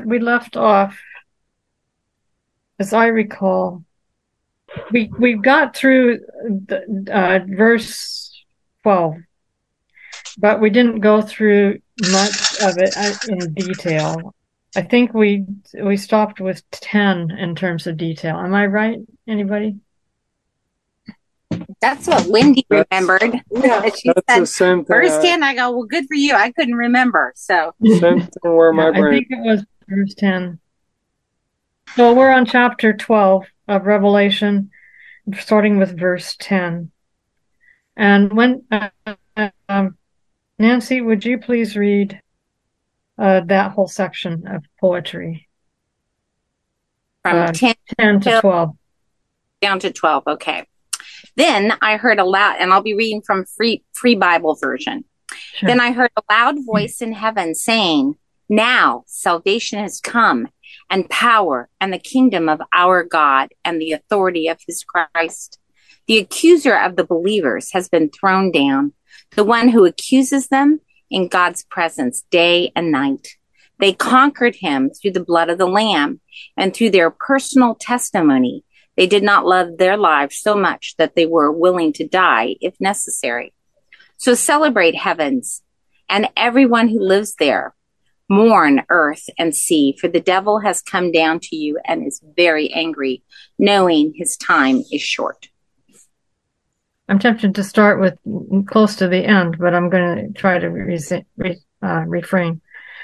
we left off, as I recall, we got through verse 12, but we didn't go through much of it in detail. I think we stopped with 10 in terms of detail. Am I right? Anybody? That's what Wendy remembered. Yeah, She that's said the same thing. verse 10. I go, well, good for you. I couldn't remember. So Same thing where my I brain. think it was verse 10. So we're on chapter 12 of Revelation, starting with verse 10. And when Nancy, would you please read that whole section of poetry? from 10 10 to 12. down to 12. Okay. Then I heard a loud, and I'll be reading from free Bible version. Sure. Then I heard a loud voice in heaven saying, now salvation has come, and power, and the kingdom of our God, and the authority of his Christ. The accuser of the believers has been thrown down, the one who accuses them in God's presence day and night. They conquered him through the blood of the Lamb, and through their personal testimony. They did not love their lives so much that they were willing to die if necessary. So celebrate heavens and everyone who lives there. Mourn earth and sea, for the devil has come down to you and is very angry, knowing his time is short. I'm tempted to start with close to the end, but I'm going to try to refrain.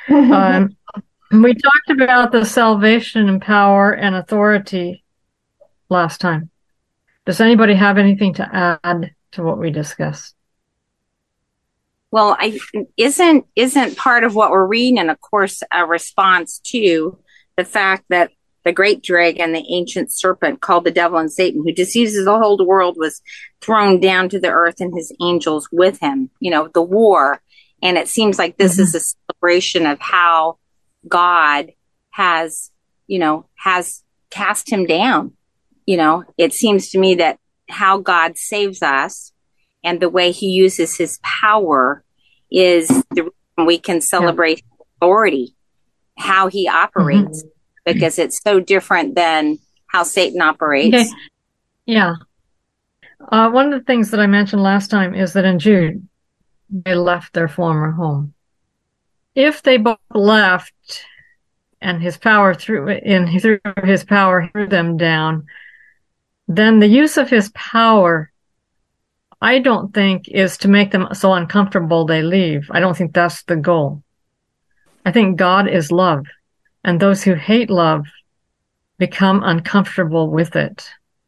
We talked about the salvation and power and authority last time. Does anybody have anything to add to what we discussed? Well, isn't part of what we're reading, and of course, a response to the fact that the great dragon, the ancient serpent called the devil and Satan, who deceives the whole world, was thrown down to the earth and his angels with him, the war. And it seems like this is a celebration of how God has cast him down. It seems to me that how God saves us and the way he uses his power is the reason we can celebrate his authority, how he operates, because it's so different than how Satan operates. Okay. Yeah. One of the things that I mentioned last time is that in Jude, they left their former home. If they both left and his power through his power threw them down, then the use of his power, I don't think, is to make them so uncomfortable they leave. I don't think that's the goal. I think God is love, and those who hate love become uncomfortable with it.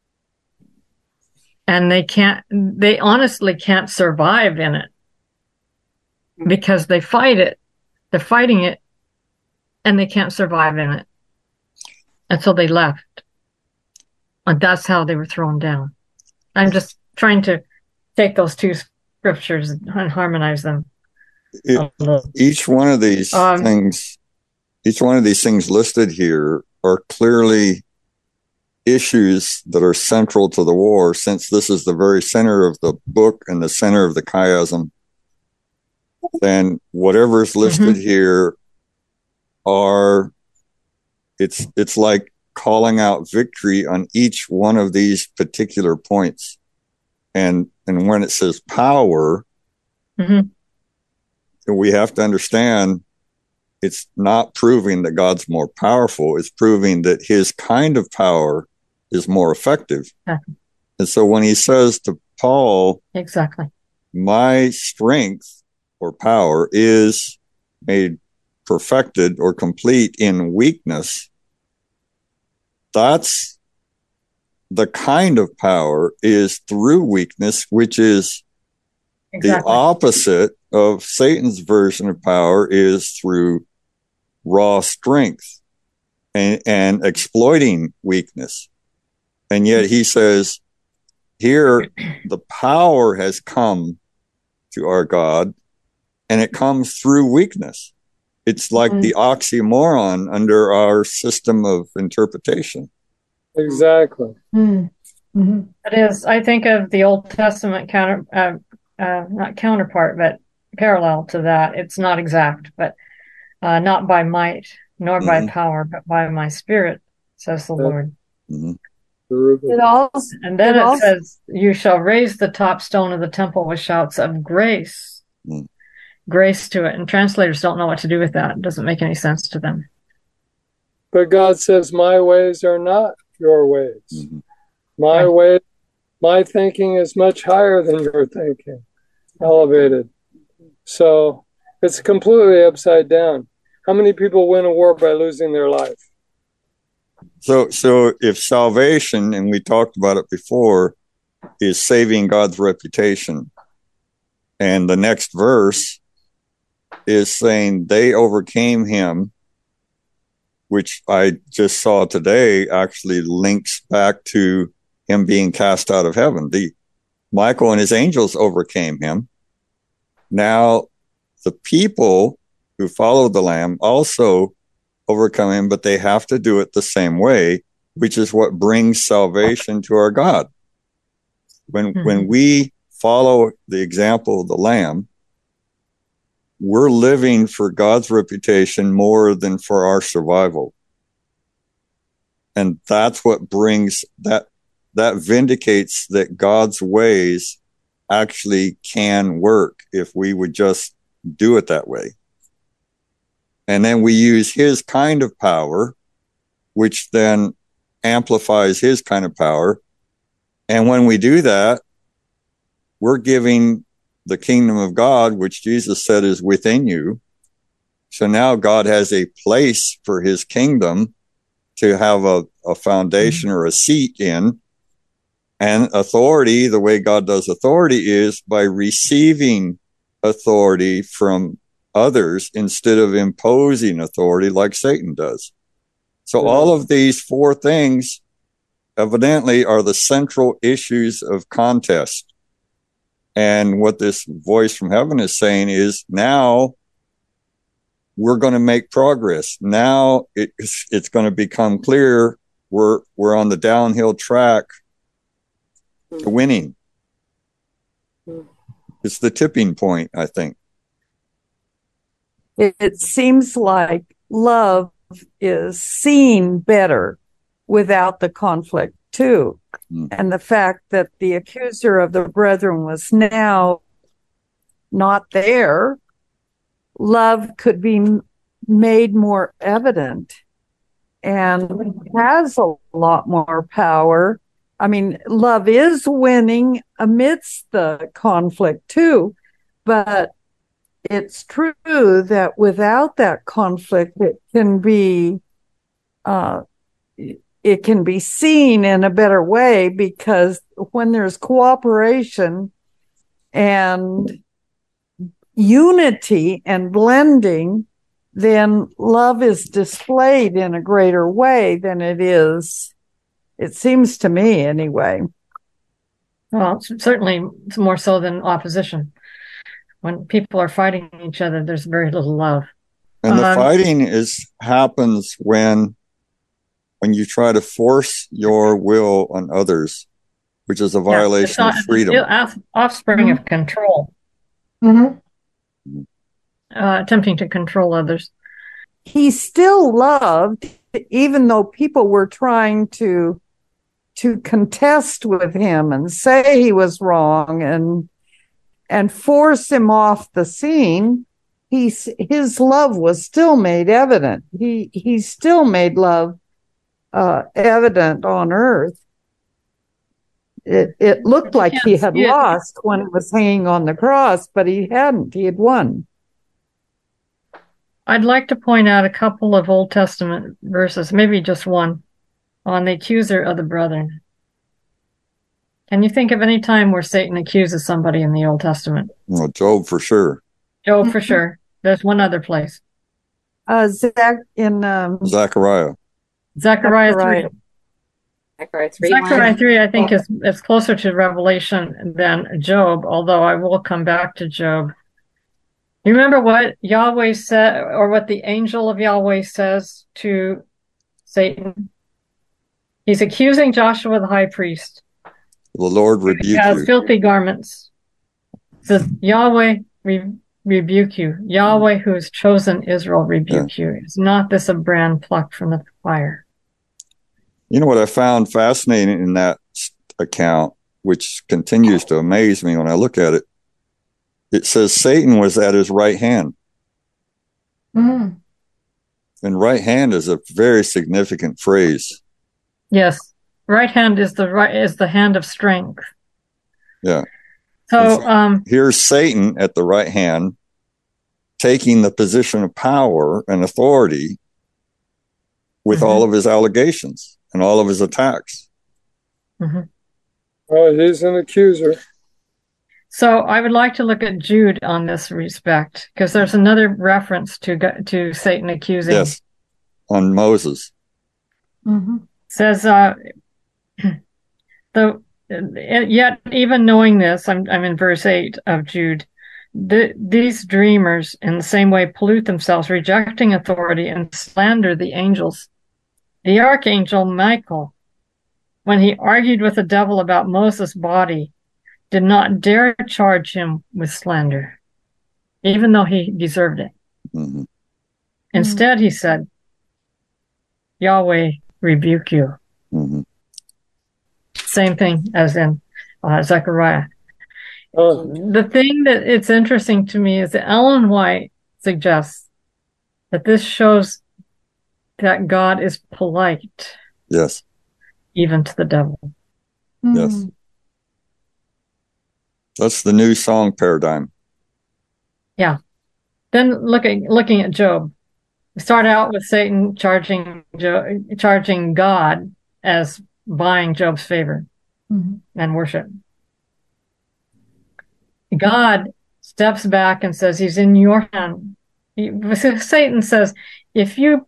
And they honestly can't survive in it because they fight it. They're fighting it and they can't survive in it. And so they left. And that's how they were thrown down. I'm just trying to take those two scriptures and harmonize them. Each one of these things listed here are clearly issues that are central to the war, since this is the very center of the book and the center of the chiasm. Then whatever is listed here it's like calling out victory on each one of these particular points. And when it says power, we have to understand it's not proving that God's more powerful. It's proving that his kind of power is more effective. And so when he says to Paul, exactly, my strength or power is made perfected or complete in weakness, that's the kind of power is through weakness, which is the opposite of Satan's version of power, is through raw strength and exploiting weakness. And yet he says here, the power has come to our God, and it comes through weakness. It's like the oxymoron under our system of interpretation. Exactly. It is. I think of the Old Testament not counterpart, but parallel to that. It's not exact, but not by might nor by power, but by my spirit, says the Lord. It also, and then it says, you shall raise the top stone of the temple with shouts of grace. Grace to it. And translators don't know what to do with that. It doesn't make any sense to them. But God says, my ways are not your ways. My way, my thinking is much higher than your thinking, elevated. So it's completely upside down. How many people win a war by losing their life? So if salvation, and we talked about it before, is saving God's reputation, and the next verse is saying they overcame him, which I just saw today actually links back to him being cast out of heaven. Michael and his angels overcame him. Now the people who followed the Lamb also overcome him, but they have to do it the same way, which is what brings salvation to our God. When we follow the example of the Lamb, we're living for God's reputation more than for our survival. And that's what brings that vindicates that God's ways actually can work if we would just do it that way. And then we use his kind of power, which then amplifies his kind of power. And when we do that, we're giving the kingdom of God, which Jesus said is within you. So now God has a place for his kingdom to have a foundation or a seat in. And authority, the way God does authority is by receiving authority from others instead of imposing authority like Satan does. So all of these four things evidently are the central issues of contest. And what this voice from heaven is saying is now we're going to make progress. Now it's going to become clear we're on the downhill track to winning. It's the tipping point, I think. It seems like love is seen better without the conflict too. And the fact that the accuser of the brethren was now not there, love could be made more evident and has a lot more power. I mean, love is winning amidst the conflict too, but it's true that without that conflict, it can be seen in a better way, because when there's cooperation and unity and blending, then love is displayed in a greater way than it is. It seems to me anyway. Well, certainly more so than opposition. When people are fighting each other, there's very little love. And the fighting happens when you try to force your will on others, which is a violation of freedom. It's offspring of control. Attempting to control others. He still loved, even though people were trying to contest with him and say he was wrong and force him off the scene. His love was still made evident. He still made love evident on earth. It looked like he had lost when he was hanging on the cross, but he hadn't. He had won. I'd like to point out a couple of Old Testament verses, maybe just one, on the accuser of the brethren. Can you think of any time where Satan accuses somebody in the Old Testament? Well, Job for sure. Job for sure. There's one other place. Zechariah. Zechariah 3. Zechariah 3, I think, is closer to Revelation than Job, although I will come back to Job. You remember what Yahweh said, or what the angel of Yahweh says to Satan? He's accusing Joshua the high priest. The Lord rebuke you. He has filthy garments. It says, Yahweh rebuke you. Yahweh, who has chosen Israel, rebuke you. Is not this a brand plucked from the fire? You know what I found fascinating in that account, which continues to amaze me when I look at it? It says Satan was at his right hand. Mm. And right hand is a very significant phrase. Yes. Right hand is the hand of strength. Yeah. So here's Satan at the right hand, taking the position of power and authority with all of his allegations and all of his attacks. Mm-hmm. Well, he's an accuser. So I would like to look at Jude on this respect, because there's another reference to Satan accusing. Yes, on Moses. Mm-hmm. Says, yet even knowing this, I'm in verse 8 of Jude, these dreamers in the same way pollute themselves, rejecting authority and slander the angels. The archangel Michael, when he argued with the devil about Moses' body, did not dare charge him with slander, even though he deserved it. Mm-hmm. Instead, he said, Yahweh rebuke you. Mm-hmm. Same thing as in Zechariah. The thing that it's interesting to me is that Ellen White suggests that this shows that God is polite. Yes. Even to the devil. Yes. That's the new song paradigm. Yeah. Then looking at Job. We start out with Satan charging God as buying Job's favor and worship. God steps back and says, he's in your hand. Satan says, if you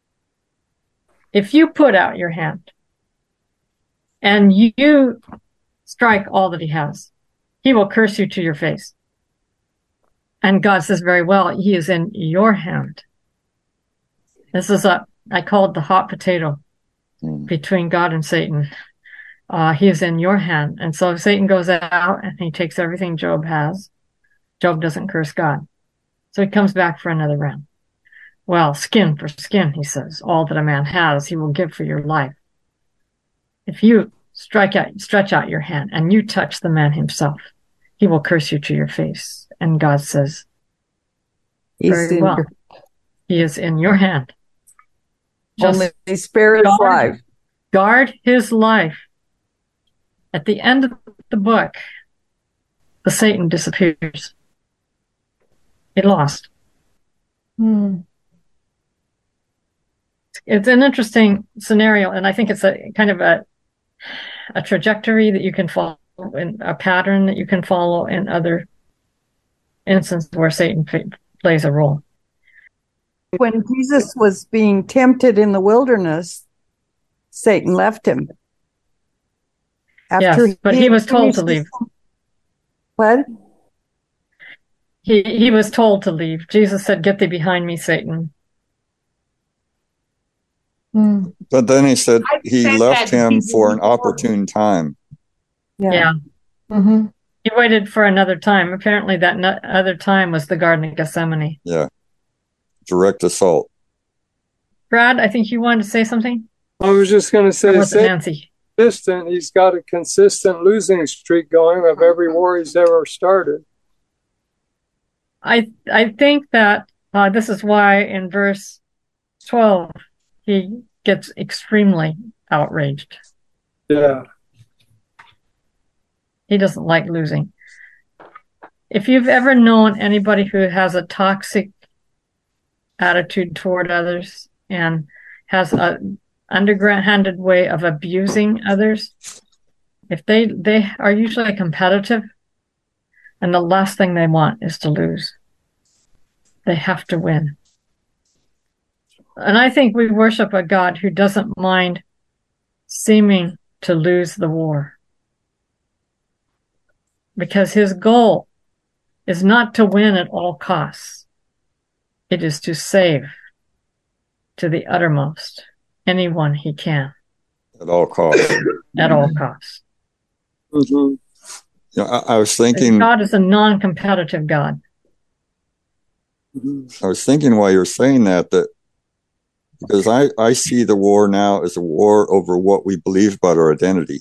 put out your hand and you strike all that he has, he will curse you to your face. And God says, very well, he is in your hand. This is I call it the hot potato between God and Satan. He is in your hand. And so Satan goes out and he takes everything Job has. Job doesn't curse God. So he comes back for another round. Well, skin for skin, he says. All that a man has, he will give for your life. If you stretch out your hand and you touch the man himself, he will curse you to your face. And God says, very well, he is in your hand. Just only spare his life. Guard his life. At the end of the book, the Satan disappears. He lost. It's an interesting scenario, and I think it's a kind of a trajectory that you can follow, and a pattern that you can follow in other instances where Satan plays a role. When Jesus was being tempted in the wilderness, Satan left him. Yes, but he was told to leave. What? He was told to leave. Jesus said, "Get thee behind me, Satan." But then he said he left him for an opportune time. Yeah. Mm-hmm. He waited for another time. Apparently that other time was the Garden of Gethsemane. Yeah. Direct assault. Brad, I think you wanted to say something? I was just going to say, Nancy. He's got a consistent losing streak going of every war he's ever started. I think that this is why in verse 12 he gets extremely outraged. Yeah. He doesn't like losing. If you've ever known anybody who has a toxic attitude toward others and has an underhanded way of abusing others, if they are usually competitive, and the last thing they want is to lose. They have to win. And I think we worship a God who doesn't mind seeming to lose the war, because his goal is not to win at all costs. It is to save to the uttermost anyone he can. At all costs. At all costs. Mm-hmm. You know, I was thinking... God is a non-competitive God. I was thinking while you were saying that because I see the war now as a war over what we believe about our identity.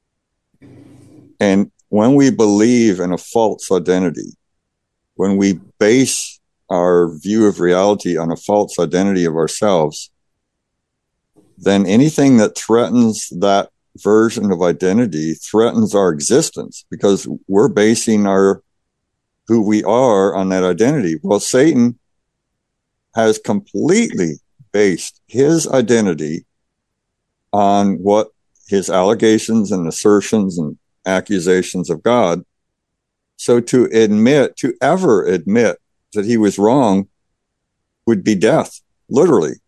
And when we believe in a false identity, when we base our view of reality on a false identity of ourselves, then anything that threatens that version of identity threatens our existence, because we're basing who we are on that identity. Well, Satan has completely based his identity on what his allegations and assertions and accusations of God. So to ever admit that he was wrong would be death, literally.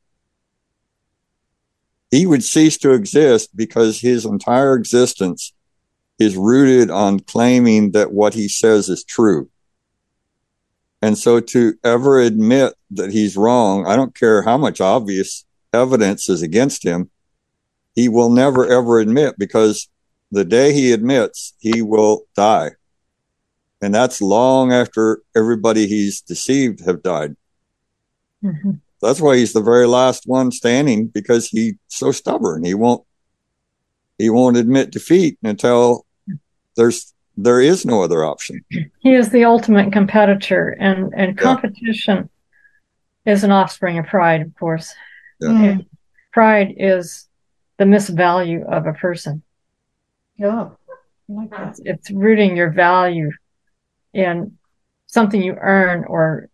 He would cease to exist because his entire existence is rooted on claiming that what he says is true. And so to ever admit that he's wrong, I don't care how much obvious evidence is against him, he will never, ever admit, because the day he admits, he will die. And that's long after everybody he's deceived have died. Mm-hmm. That's why he's the very last one standing, because he's so stubborn. He won't admit defeat until there is no other option. He is the ultimate competitor, and competition is an offspring of pride, of course. Yeah. Pride is the misvalue of a person. Yeah. It's rooting your value in something you earn or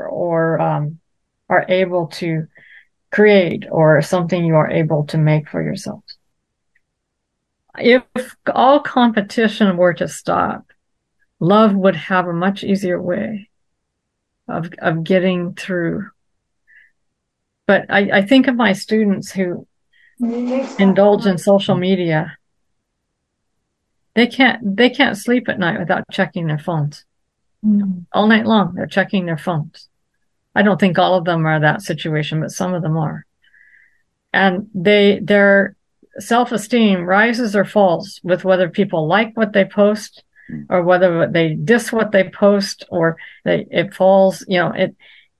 are able to create, or something you are able to make for yourself. If all competition were to stop, love would have a much easier way of getting through. But I think of my students who indulge in social media. They can't sleep at night without checking their phones. All night long, they're checking their phones. I don't think all of them are that situation, but some of them are. And their self-esteem rises or falls with whether people like what they post, or whether they diss what they post, or it falls, it.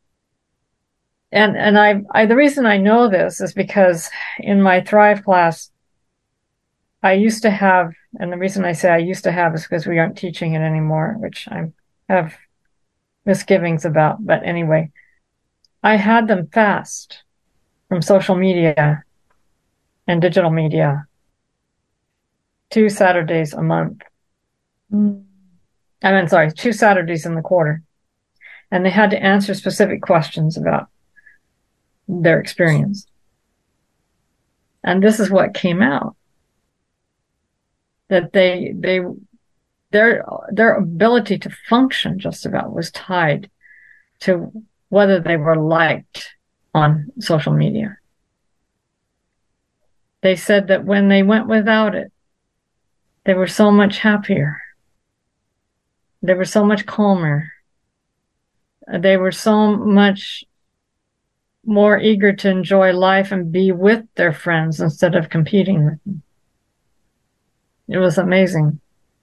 And the reason I know this is because in my Thrive class, I used to have, and the reason I say I used to have is because we aren't teaching it anymore, which I have misgivings about. But anyway, I had them fast from social media and digital media 2 Saturdays a month. 2 Saturdays in the quarter. And they had to answer specific questions about their experience. And this is what came out. That their ability to function just about was tied to whether they were liked on social media. They said that when they went without it, they were so much happier. They were so much calmer. They were so much more eager to enjoy life and be with their friends instead of competing with them. It was amazing.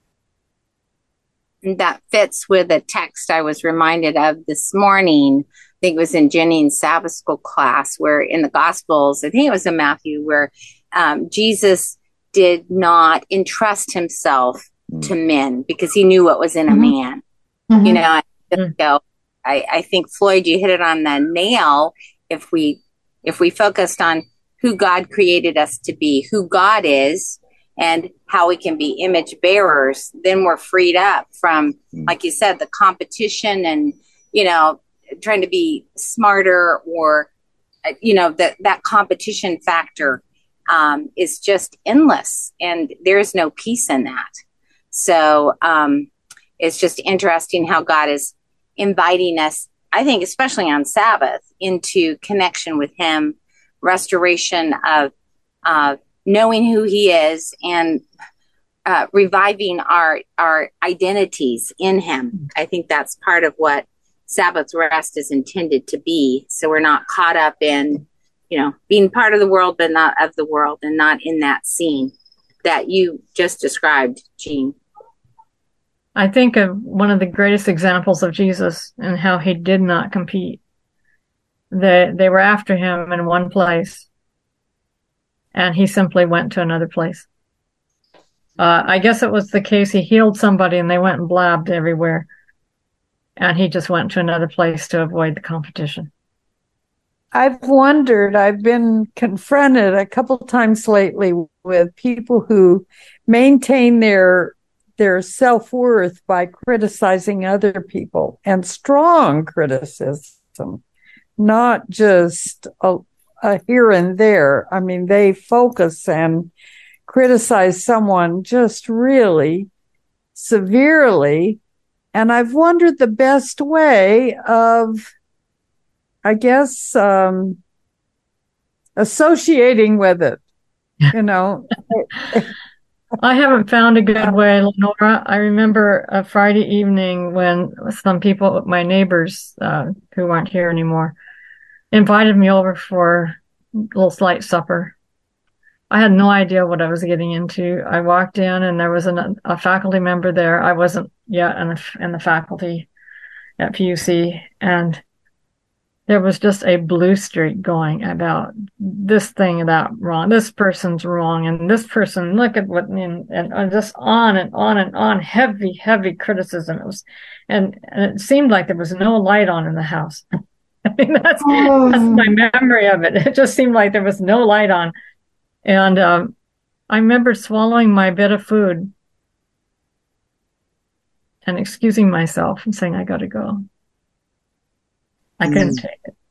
That fits with a text I was reminded of this morning. I think it was in Jennings' Sabbath school class, where in the Gospels, I think it was in Matthew, where Jesus did not entrust himself to men because he knew what was in a man. Mm-hmm. I think, Floyd, you hit it on the nail. If we focused on who God created us to be, who God is, and how we can be image bearers, then we're freed up from, like you said, the competition and, trying to be smarter, or, that competition factor is just endless, and there's no peace in that. So it's just interesting how God is inviting us, I think, especially on Sabbath, into connection with him, restoration of knowing who he is, and reviving our identities in him. I think that's part of what Sabbath rest is intended to be. So we're not caught up in, being part of the world, but not of the world, and not in that scene that you just described, Jean. I think of one of the greatest examples of Jesus and how he did not compete. They were after him in one place, and he simply went to another place. I guess it was the case he healed somebody and they went and blabbed everywhere, and he just went to another place to avoid the competition. I've wondered, I've been confronted a couple times lately with people who maintain their self-worth by criticizing other people, and strong criticism, not just a here and there. I mean, they focus and criticize someone just really severely. And I've wondered the best way of, I guess, associating with it, you know. I haven't found a good way, Lenora. I remember a Friday evening when some people, my neighbors, who aren't here anymore, invited me over for a little slight supper. I had no idea what I was getting into. I walked in and there was a faculty member there. I wasn't yet in the faculty at PUC, and there was just a blue streak going about this thing, that wrong, this person's wrong, and this person, look at what, and just on and on and on, heavy criticism. It was, and it seemed like there was no light on in the house. I mean, that's my memory of it. It just seemed like there was no light on. And I remember swallowing my bit of food and excusing myself and saying, I got to go. I couldn't take it.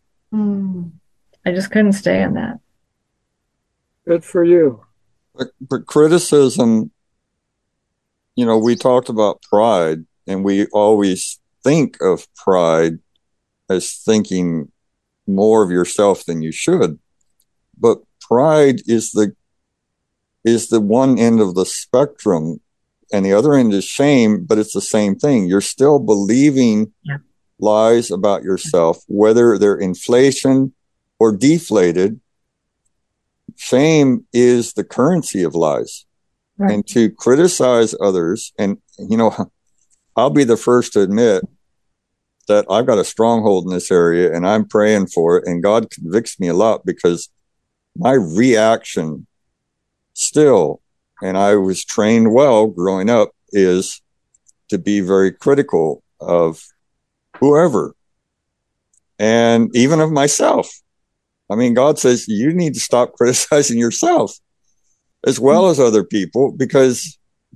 I just couldn't stay in that. Good for you. But criticism, you know, we talked about pride, and we always think of pride as thinking more of yourself than you should. But pride is the one end of the spectrum, and the other end is shame, but it's the same thing. You're still believing lies about yourself, whether they're inflation or deflated. Shame is the currency of lies. Right. And to criticize others, and, you know, I'll be the first to admit that I've got a stronghold in this area and I'm praying for it, and God convicts me a lot, because my reaction still, and I was trained well growing up, is to be very critical of whoever, and even of myself. I mean, God says you need to stop criticizing yourself as well as other people, because,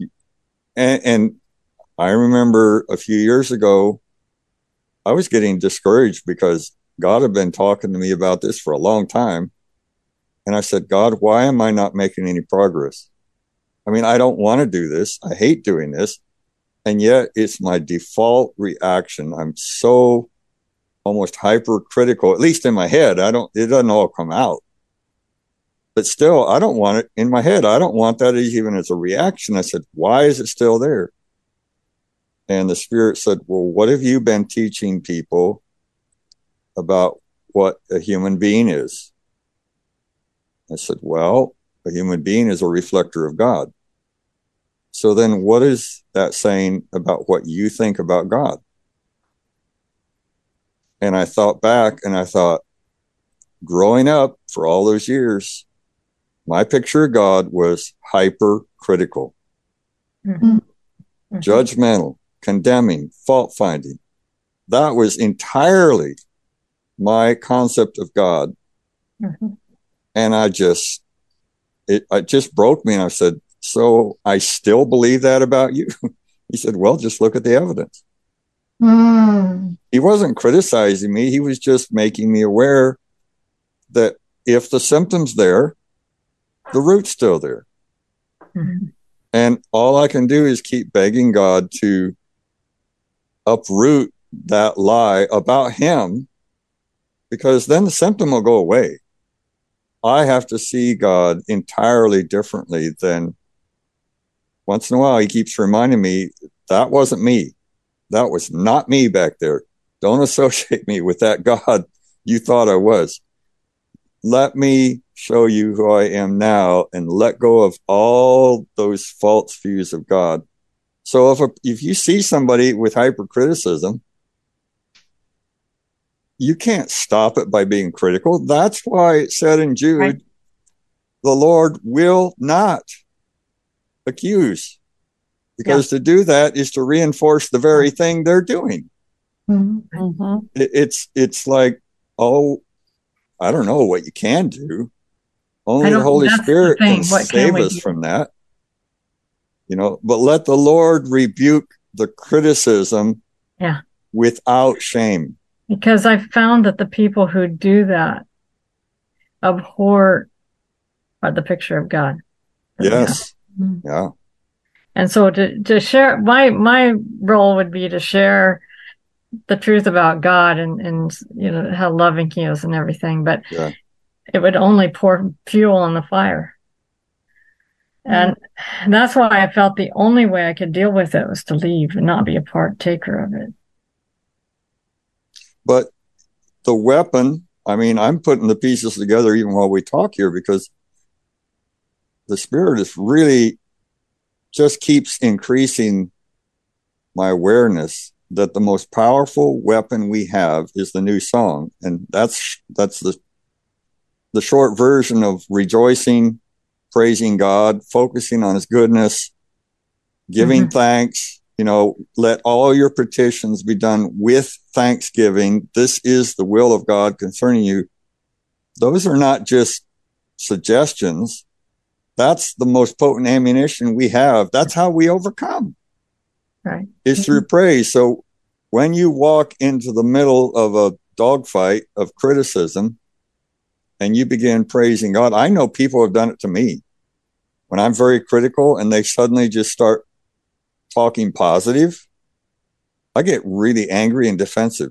and I remember a few years ago, I was getting discouraged because God had been talking to me about this for a long time. And I said, God, why am I not making any progress? I mean, I don't want to do this. I hate doing this. And yet it's my default reaction. I'm so almost hypercritical, at least in my head. It doesn't all come out. But still, I don't want it in my head. I don't want that even as a reaction. I said, why is it still there? And the Spirit said, well, what have you been teaching people about what a human being is? I said, well, a human being is a reflector of God. So then what is that saying about what you think about God? And I thought back and I thought, growing up for all those years, my picture of God was hypercritical, judgmental, condemning, fault finding. That was entirely my concept of God. And it just broke me. And I said, so I still believe that about you? He said, well, just look at the evidence. He wasn't criticizing me. He was just making me aware that if the symptom's there, the root's still there. And all I can do is keep begging God to uproot that lie about him, because then the symptom will go away. I have to see God entirely differently than, once in a while, he keeps reminding me, that wasn't me. That was not me back there. Don't associate me with that God you thought I was. Let me show you who I am now, and let go of all those false views of God So if you see somebody with hypercriticism, you can't stop it by being critical. That's why it said in Jude, right, the Lord will not accuse, because to do that is to reinforce the very thing they're doing. Mm-hmm. It's like, oh, I don't know what you can do. Only the Holy Spirit can save us from that. But let the Lord rebuke the criticism without shame. Because I found that the people who do that abhor the picture of God. Yes. Yeah. And so to share, my role would be to share the truth about God and how loving He is and everything, but it would only pour fuel on the fire. And that's why I felt the only way I could deal with it was to leave and not be a partaker of it. But the weapon, I'm putting the pieces together even while we talk here, because the Spirit is really just keeps increasing my awareness that the most powerful weapon we have is the new song. And that's the short version of rejoicing, praising God, focusing on His goodness, giving thanks. Let all your petitions be done with thanksgiving. This is the will of God concerning you. Those are not just suggestions. That's the most potent ammunition we have. That's how we overcome. Right. Is through praise. So when you walk into the middle of a dogfight of criticism and you begin praising God, I know people have done it to me. When I'm very critical and they suddenly just start talking positive, I get really angry and defensive.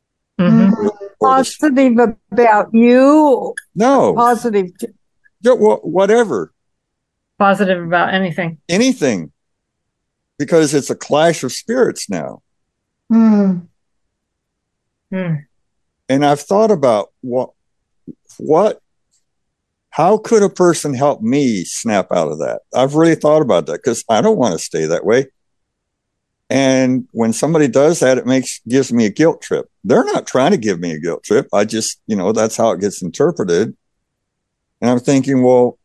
Positive about you? No. Positive. Whatever. Positive about anything. Anything. Because it's a clash of spirits now. And I've thought about how could a person help me snap out of that? I've really thought about that, because I don't want to stay that way. And when somebody does that, it gives me a guilt trip. They're not trying to give me a guilt trip. I just, that's how it gets interpreted. And I'm thinking, well,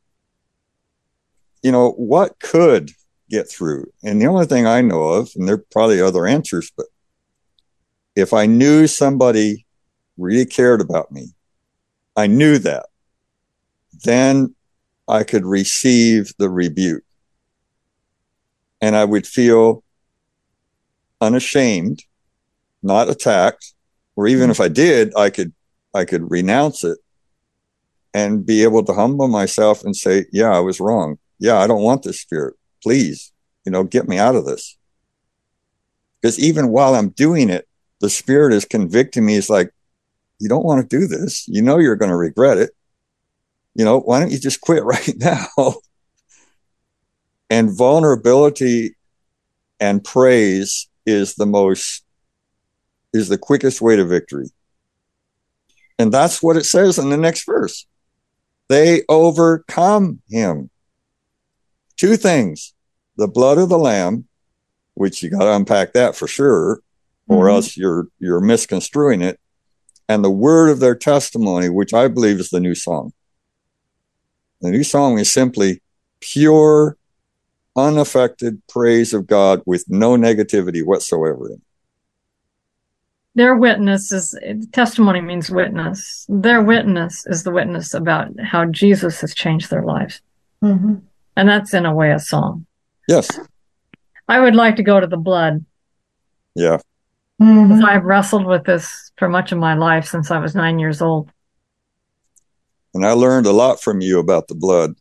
what could get through? And the only thing I know of, and there are probably other answers, but if I knew somebody really cared about me, I knew that, then I could receive the rebuke. And I would feel unashamed, not attacked, or even if I did, I could renounce it and be able to humble myself and say, yeah, I was wrong. Yeah, I don't want this spirit. Please, get me out of this. Because even while I'm doing it, the Spirit is convicting me. It's like, you don't want to do this. You're going to regret it. Why don't you just quit right now? And vulnerability and praise is the quickest way to victory. And that's what it says in the next verse. They overcome him. Two things: the blood of the Lamb, which you got to unpack that for sure, or else you're misconstruing it, and the word of their testimony, which I believe is the new song. The new song is simply pure, unaffected praise of God with no negativity whatsoever in it. Their witness testimony means witness. Their witness is the witness about how Jesus has changed their lives. And that's in a way a song. Yes. I would like to go to the blood. Yeah. I've wrestled with this for much of my life since I was 9 years old. And I learned a lot from you about the blood.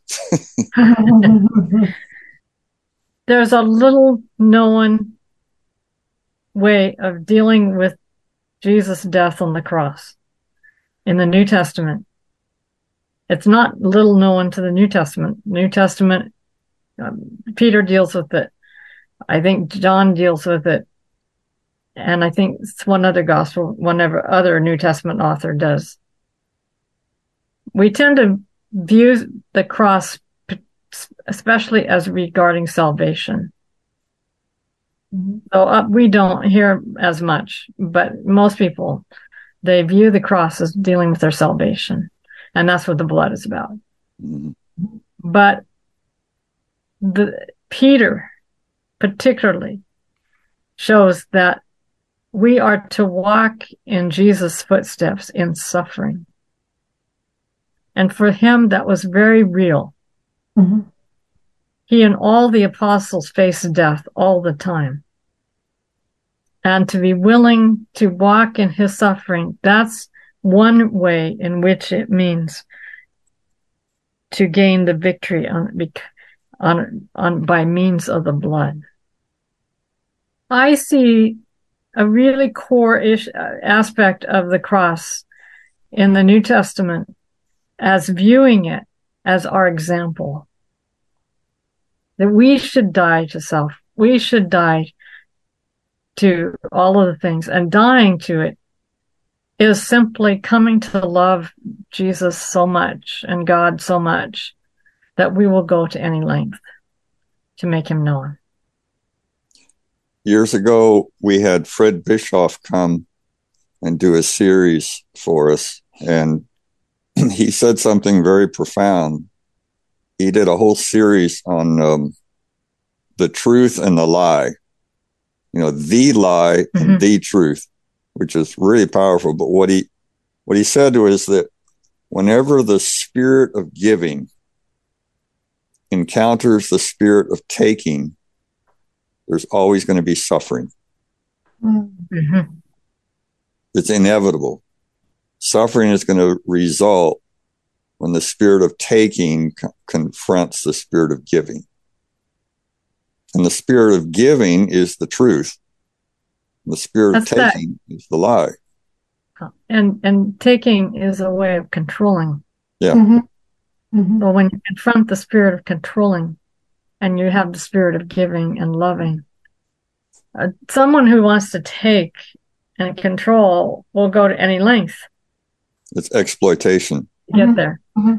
There's a little known way of dealing with Jesus' death on the cross in the New Testament. It's not little known to the New Testament. New Testament, Peter deals with it. I think John deals with it. And I think it's one other gospel, other New Testament author does. We tend to view the cross, especially as regarding salvation. So we don't hear as much, but most people, they view the cross as dealing with their salvation. And that's what the blood is about. Mm-hmm. But Peter particularly shows that we are to walk in Jesus' footsteps in suffering. And for him, that was very real. Mm-hmm. He and all the apostles faced death all the time. And to be willing to walk in his suffering, that's one way in which it means to gain the victory by means of the blood. I see a really core aspect of the cross in the New Testament as viewing it as our example. That we should die to self. We should die to all of the things. And dying to it is simply coming to love Jesus so much and God so much that we will go to any length to make him known. Years ago, we had Fred Bischoff come and do a series for us. And he said something very profound. He did a whole series on the truth and the lie. The lie and the truth, which is really powerful. But what he said was that whenever the spirit of giving encounters the spirit of taking, there's always going to be suffering. Mm-hmm. It's inevitable. Suffering is going to result when the spirit of taking confronts the spirit of giving. And the spirit of giving is the truth. The spirit of taking is the lie. And taking is a way of controlling. Yeah. Mm-hmm. Mm-hmm. So when you confront the spirit of controlling and you have the spirit of giving and loving, someone who wants to take and control will go to any length. It's exploitation. To get there. Mm-hmm.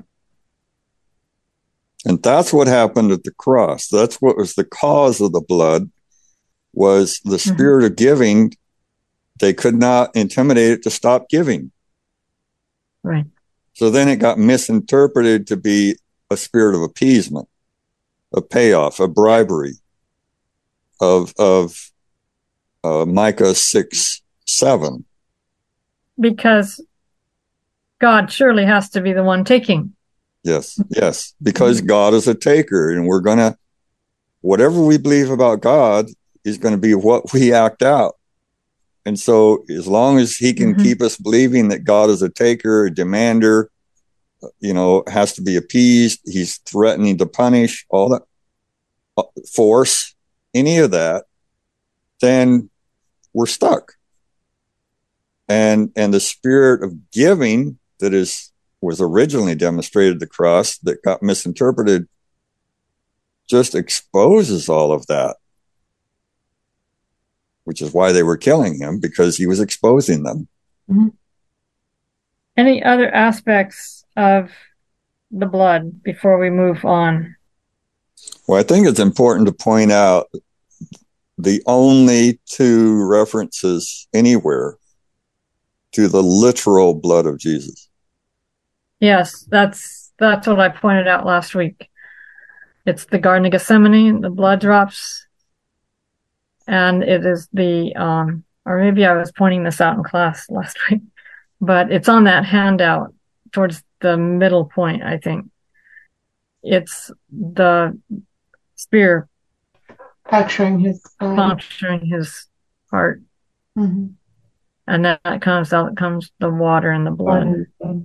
And that's what happened at the cross. That's what was the cause of the blood, was the spirit of giving. They could not intimidate it to stop giving. Right. So then it got misinterpreted to be a spirit of appeasement, a payoff, a bribery of Micah 6:7. Because God surely has to be the one taking. Yes, because God is a taker, and we're going to, whatever we believe about God is going to be what we act out. And so as long as he can keep us believing that God is a taker, a demander, has to be appeased, he's threatening to punish, all that, force, any of that, then we're stuck. And the spirit of giving that was originally demonstrated at the cross, that got misinterpreted, just exposes all of that, which is why they were killing him, because he was exposing them. Mm-hmm. Any other aspects of the blood before we move on? Well, I think it's important to point out the only two references anywhere to the literal blood of Jesus. Yes, that's what I pointed out last week. It's the Garden of Gethsemane, the blood drops, and it is or maybe I was pointing this out in class last week, but it's on that handout towards the middle point, I think. It's the spear puncturing his heart. Mm-hmm. And then comes the water and the blood.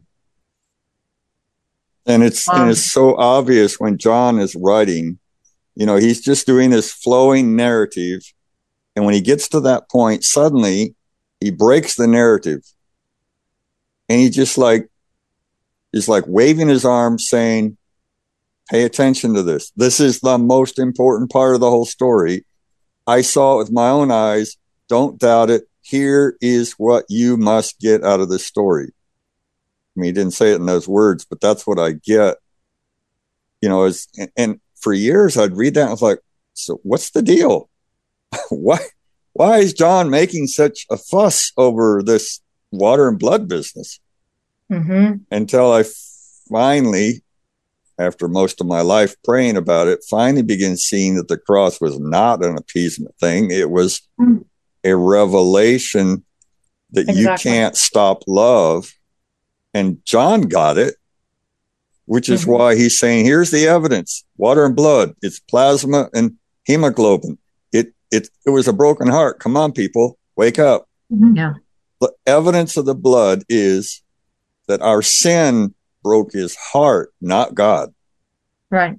And it's so obvious when John is writing, he's just doing this flowing narrative. And when he gets to that point, suddenly he breaks the narrative. And he's like waving his arms saying, pay attention to this. This is the most important part of the whole story. I saw it with my own eyes. Don't doubt it. Here is what you must get out of this story. I mean, he didn't say it in those words, but that's what I get. And for years I'd read that and I was like, so what's the deal? why is John making such a fuss over this water and blood business? Mm-hmm. Until I finally, after most of my life praying about it, finally began seeing that the cross was not an appeasement thing. It was a revelation that you can't stop love. And John got it, which is why he's saying, here's the evidence. Water and blood. It's plasma and hemoglobin. It was a broken heart. Come on, people. Wake up. Yeah. The evidence of the blood is that our sin broke his heart, not God. Right.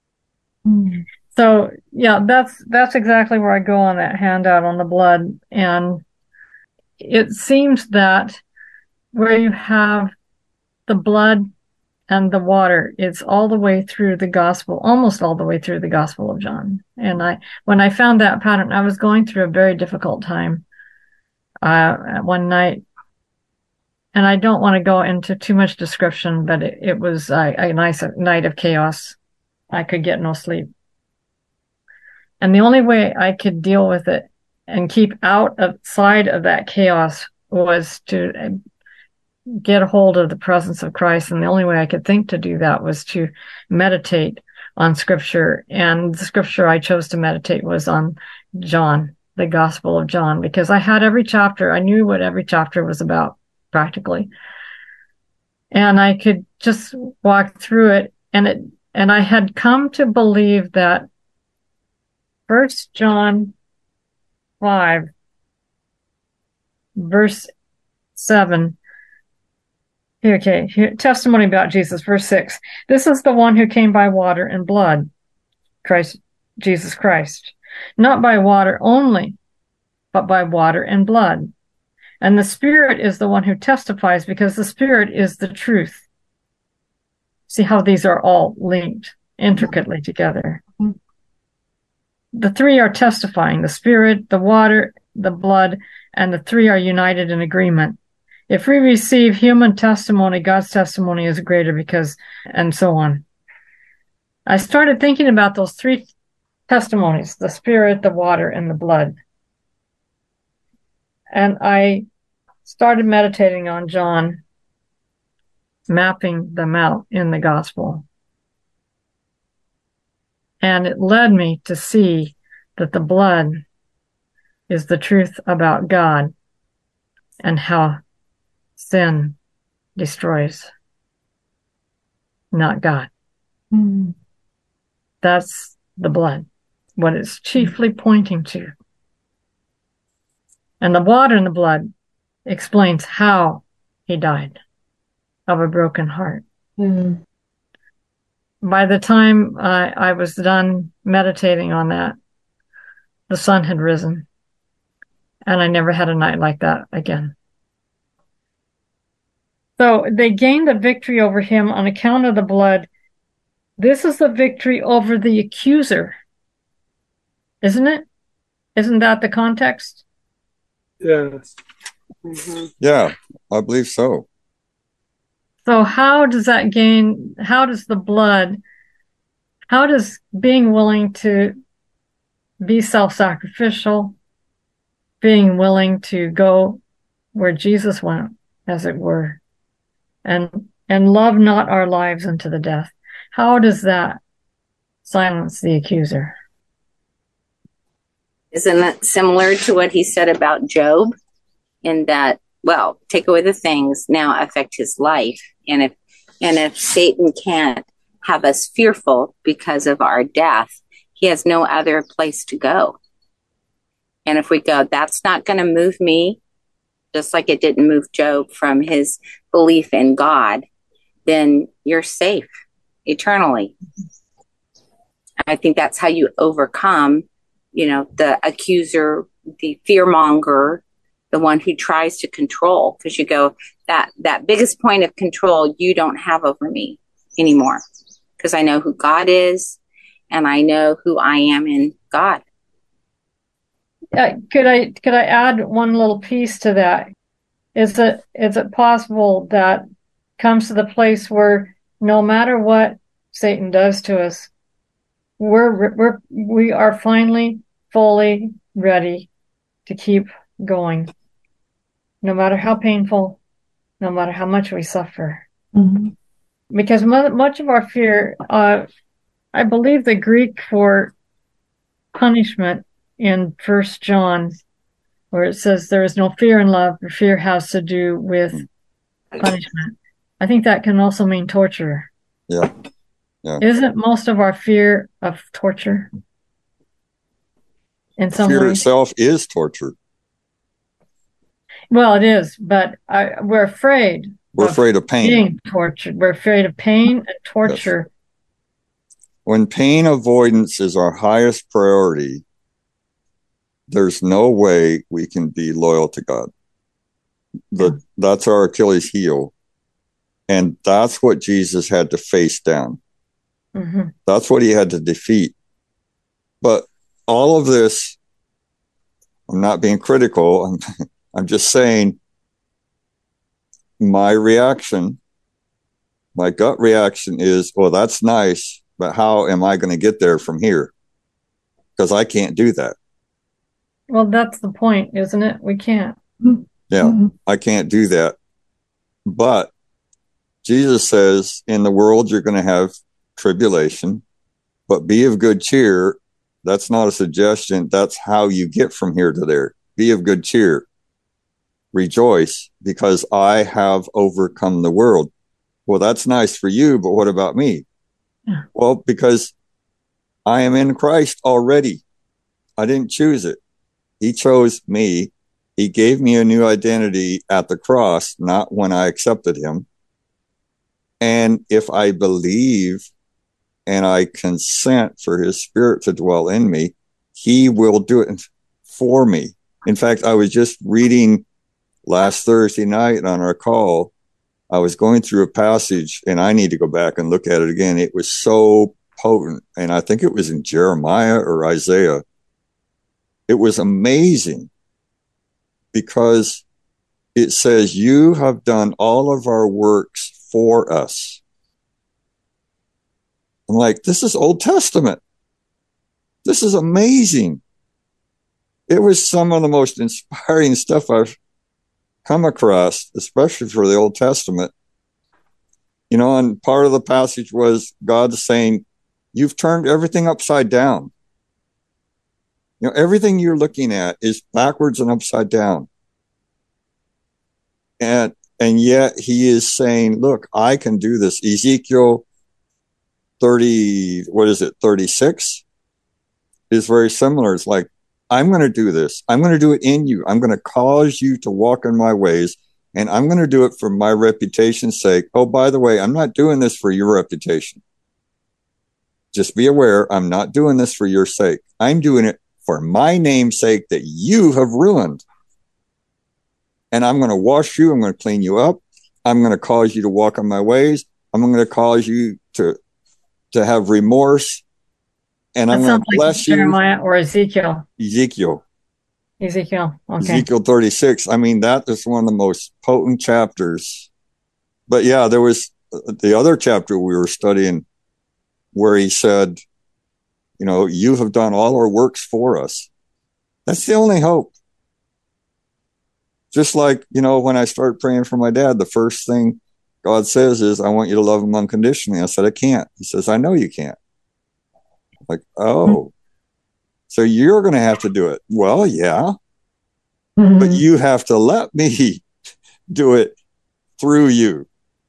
So yeah, that's exactly where I go on that handout on the blood. And it seems that where you have the blood and the water, it's all the way through the gospel, almost all the way through the Gospel of John. And when I found that pattern, I was going through a very difficult time one night. And I don't want to go into too much description, but it was a nice night of chaos. I could get no sleep. And the only way I could deal with it and keep outside of that chaos was to get a hold of the presence of Christ. And the only way I could think to do that was to meditate on scripture. And the scripture I chose to meditate was on John, the Gospel of John, because I had every chapter. I knew what every chapter was about practically. And I could just walk through it. And I had come to believe that 1 John 5, verse 7. Okay, testimony about Jesus, verse 6. This is the one who came by water and blood, Jesus Christ. Not by water only, but by water and blood. And the Spirit is the one who testifies, because the Spirit is the truth. See how these are all linked intricately together. The three are testifying: the Spirit, the water, the blood, and the three are united in agreement. If we receive human testimony, God's testimony is greater, because, and so on. I started thinking about those three testimonies: the Spirit, the water, and the blood. And I started meditating on John, mapping them out in the gospel. And it led me to see that the blood is the truth about God and how sin destroys, not God. That's the blood, what it's chiefly pointing to. And the water in the blood explains how he died of a broken heart. By the time I was done meditating on that, the sun had risen, and I never had a night like that again. So they gained the victory over him on account of the blood. This is the victory over the accuser, isn't it? Isn't that the context? Yes. Yeah, I believe so. So how does the blood, how does being willing to be self-sacrificial, being willing to go where Jesus went, as it were, and love not our lives unto the death, how does that silence the accuser? Isn't that similar to what he said about Job? In that, well, take away the things now affect his life. And if Satan can't have us fearful because of our death, he has no other place to go. And if we go, that's not going to move me, just like it didn't move Job from his belief in God, then you're safe eternally. I think that's how you overcome, the accuser, the fearmonger, the one who tries to control, because you go, that biggest point of control you don't have over me anymore, because I know who God is and I know who I am in God. Could I add one little piece to that? Is it possible that comes to the place where no matter what Satan does to us, we are finally fully ready to keep going, no matter how painful, no matter how much we suffer. Mm-hmm. Because much of our fear, I believe the Greek for punishment in 1 John, where it says there is no fear in love, but fear has to do with punishment. I think that can also mean torture. Yeah. Yeah. Isn't most of our fear of torture? In some Fear ways? itself is torture. Well, it is, but we're afraid. We're afraid of pain. Being tortured. We're afraid of pain and torture. Yes. When pain avoidance is our highest priority, there's no way we can be loyal to God. That's our Achilles heel. And that's what Jesus had to face down. Mm-hmm. That's what he had to defeat. But all of this, I'm not being critical. I'm just saying my gut reaction is, well, that's nice, but how am I going to get there from here? Because I can't do that. Well, that's the point, isn't it? We can't. Yeah, I can't do that. But Jesus says, in the world, you're going to have tribulation, but be of good cheer. That's not a suggestion. That's how you get from here to there. Be of good cheer. Rejoice, because I have overcome the world. Well, that's nice for you, but what about me? Yeah. Well, because I am in Christ already. I didn't choose it. He chose me. He gave me a new identity at the cross, not when I accepted him. And if I believe and I consent for his spirit to dwell in me, he will do it for me. In fact, I was just reading last Thursday night on our call. I was going through a passage, and I need to go back and look at it again. It was so potent. And I think it was in Jeremiah or Isaiah. It was amazing because it says, you have done all of our works for us. I'm like, this is Old Testament. This is amazing. It was some of the most inspiring stuff I've come across, especially for the Old Testament. You know, and part of the passage was God saying, you've turned everything upside down. You know, everything you're looking at is backwards and upside down. And yet he is saying, look, I can do this. Ezekiel 36 is very similar. It's like, I'm going to do this. I'm going to do it in you. I'm going to cause you to walk in my ways, and I'm going to do it for my reputation's sake. Oh, by the way, I'm not doing this for your reputation. Just be aware, I'm not doing this for your sake. I'm doing it for my name's sake that you have ruined. And I'm going to wash you. I'm going to clean you up. I'm going to cause you to walk in my ways. I'm going to cause you to have remorse. And I'm going to bless you. Jeremiah or Ezekiel? Ezekiel. Okay. Ezekiel 36. I mean, that is one of the most potent chapters. But yeah, there was the other chapter we were studying where he said, you know, you have done all our works for us. That's the only hope. Just like, you know, when I started praying for my dad, the first thing God says is, I want you to love him unconditionally. I said, I can't. He says, I know you can't. Like, oh, so you're going to have to do it. Well, yeah, but you have to let me do it through you.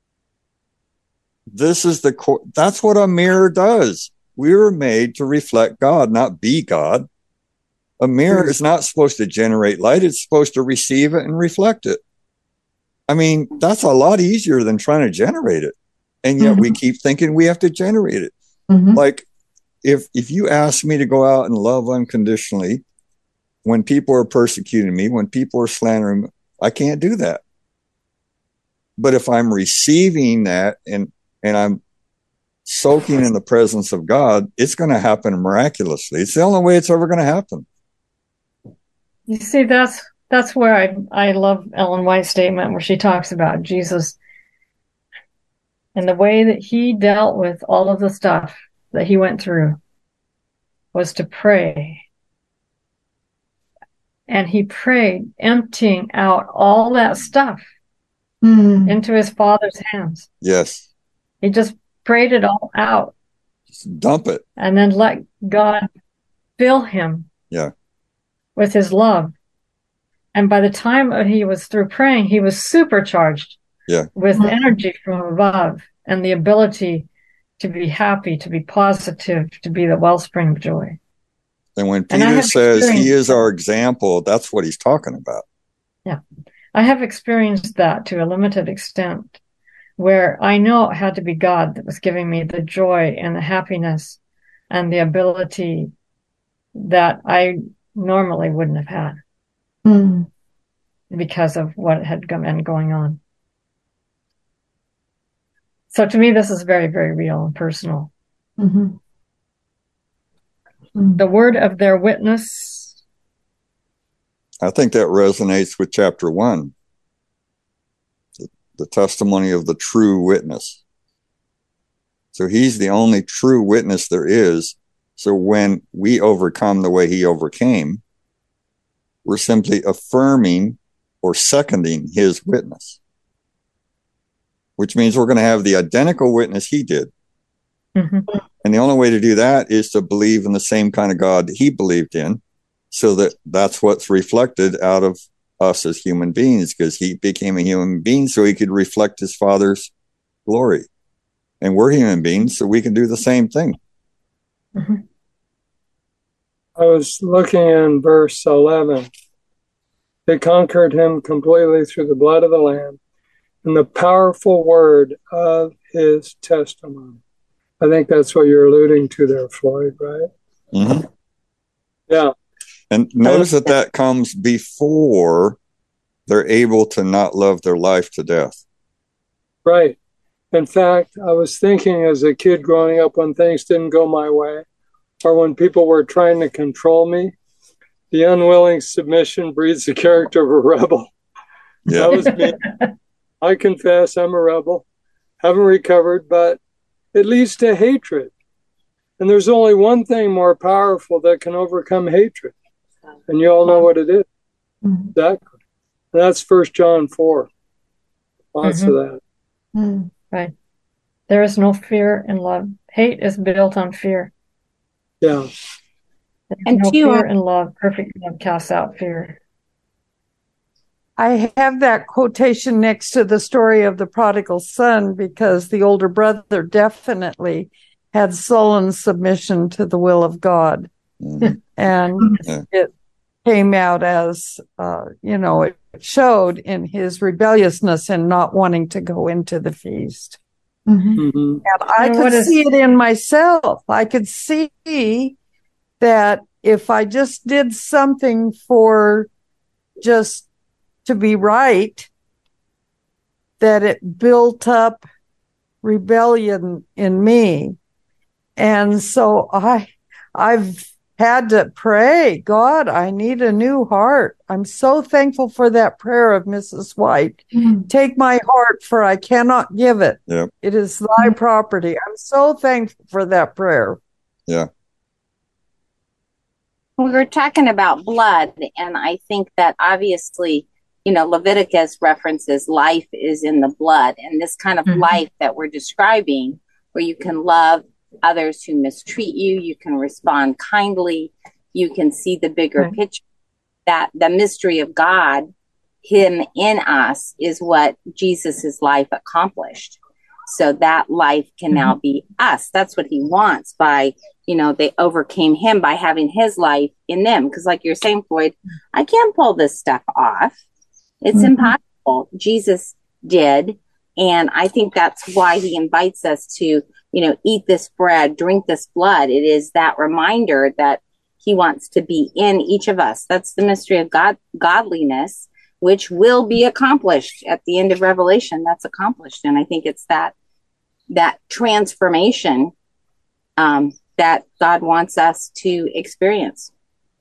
This is the core. That's what a mirror does. We were made to reflect God, not be God. A mirror is not supposed to generate light. It's supposed to receive it and reflect it. I mean, that's a lot easier than trying to generate it. And yet we keep thinking we have to generate it. Like, if you ask me to go out and love unconditionally when people are persecuting me, when people are slandering me, I can't do that. But if I'm receiving that and I'm soaking in the presence of God, it's going to happen miraculously. It's the only way it's ever going to happen. You see, that's where I love Ellen White's statement where she talks about Jesus and the way that he dealt with all of the stuff that he went through was to pray and he prayed, emptying out all that stuff into his Father's hands. Yes. He just prayed it all out. Just dump it. And then let God fill him with his love. And by the time he was through praying, he was supercharged with energy from above and the ability to be happy, to be positive, to be the wellspring of joy. And when Peter says he is our example, that's what he's talking about. Yeah. I have experienced that to a limited extent, where I know it had to be God that was giving me the joy and the happiness and the ability that I normally wouldn't have had because of what had been going on. So to me, this is very, very real and personal. The word of their witness. I think that resonates with chapter 1. The testimony of the true witness. So he's the only true witness there is. So when we overcome the way he overcame, we're simply affirming or seconding his witness, which means we're going to have the identical witness he did. And the only way to do that is to believe in the same kind of God that he believed in, so that that's what's reflected out of us as human beings, because he became a human being so he could reflect his Father's glory. And we're human beings, so we can do the same thing. I was looking in verse 11. They conquered him completely through the blood of the Lamb and the powerful word of his testimony. I think that's what you're alluding to there, Floyd, right? Yeah. And notice that comes before they're able to not love their life to death. Right. In fact, I was thinking as a kid growing up, when things didn't go my way, or when people were trying to control me, the unwilling submission breeds the character of a rebel. That was me. I confess I'm a rebel. Haven't recovered, but it leads to hatred. And there's only one thing more powerful that can overcome hatred. And you all know what it is. Exactly. And that's 1 John 4. Lots of that. Right. There is no fear in love. Hate is built on fear. Yeah. There's no fear in love. Perfect love casts out fear. I have that quotation next to the story of the prodigal son because the older brother definitely had sullen submission to the will of God. And it came out as, it showed in his rebelliousness and not wanting to go into the feast. And I could see it in myself. I could see that if I just did something for just to be right, that it built up rebellion in me. And so I've had to pray, God, I need a new heart. I'm so thankful for that prayer of Mrs. White. Take my heart, for I cannot give it. Yep. It is thy property. I'm so thankful for that prayer. Yeah. We were talking about blood, and I think that obviously, Leviticus references life is in the blood, and this kind of life that we're describing, where you can love others who mistreat you, you can respond kindly, you can see the bigger picture, that the mystery of God, him in us, is what Jesus's life accomplished. So that life can now be us. That's what he wants by, they overcame him by having his life in them. Because like you're saying, Floyd, I can't pull this stuff off. It's impossible. Jesus did. And I think that's why he invites us to, eat this bread, drink this blood. It is that reminder that he wants to be in each of us. That's the mystery of godliness, which will be accomplished at the end of Revelation. That's accomplished. And I think it's that transformation that God wants us to experience.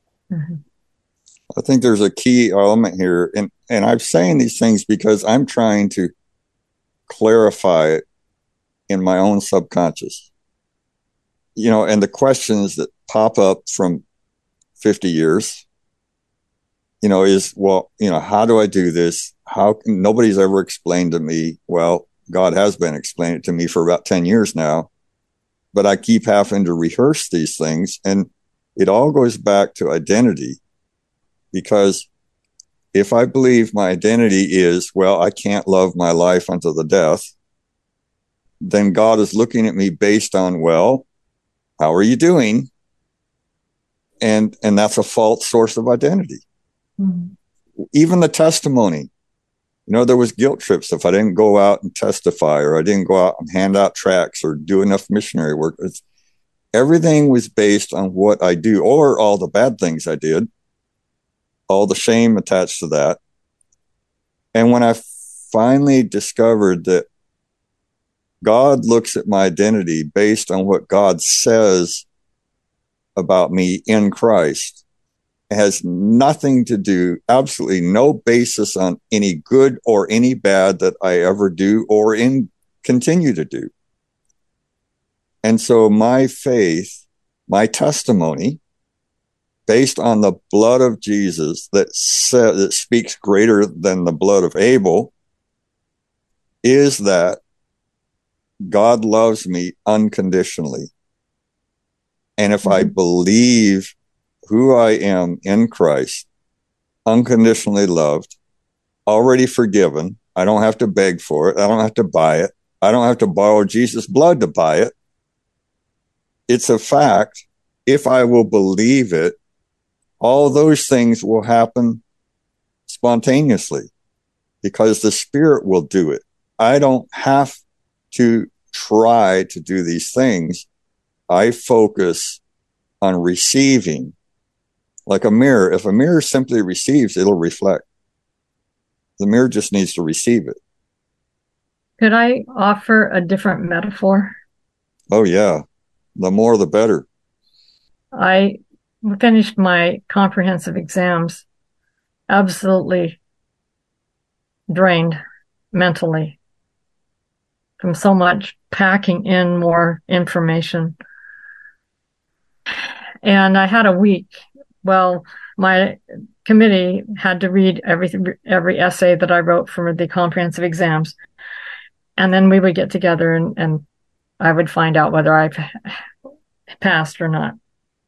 I think there's a key element here. And I'm saying these things because I'm trying to clarify it in my own subconscious. And the questions that pop up from 50 years is, well, how do I do this? Nobody's ever explained to me. Well, God has been explaining it to me for about 10 years now, but I keep having to rehearse these things. And it all goes back to identity, because if I believe my identity is, well, I can't love my life unto the death, then God is looking at me based on, well, how are you doing? And that's a false source of identity. Mm-hmm. Even the testimony, there was guilt trips if I didn't go out and testify, or I didn't go out and hand out tracts or do enough missionary work. Everything was based on what I do, or all the bad things I did, all the shame attached to that. And when I finally discovered that God looks at my identity based on what God says about me in Christ, it has nothing to do, absolutely no basis on any good or any bad that I ever do or continue to do. And so my faith, my testimony, based on the blood of Jesus that speaks greater than the blood of Abel, is that God loves me unconditionally. And if I believe who I am in Christ, unconditionally loved, already forgiven, I don't have to beg for it. I don't have to buy it. I don't have to borrow Jesus' blood to buy it. It's a fact. If I will believe it, all those things will happen spontaneously, because the Spirit will do it. I don't have to try to do these things. I focus on receiving, like a mirror. If a mirror simply receives, it'll reflect. The mirror just needs to receive it. Could I offer a different metaphor? Oh, yeah. The more, the better. I finished my comprehensive exams absolutely drained mentally from so much packing in more information. And I had a week. Well, my committee had to read every essay that I wrote for the comprehensive exams. And then we would get together and I would find out whether I passed or not.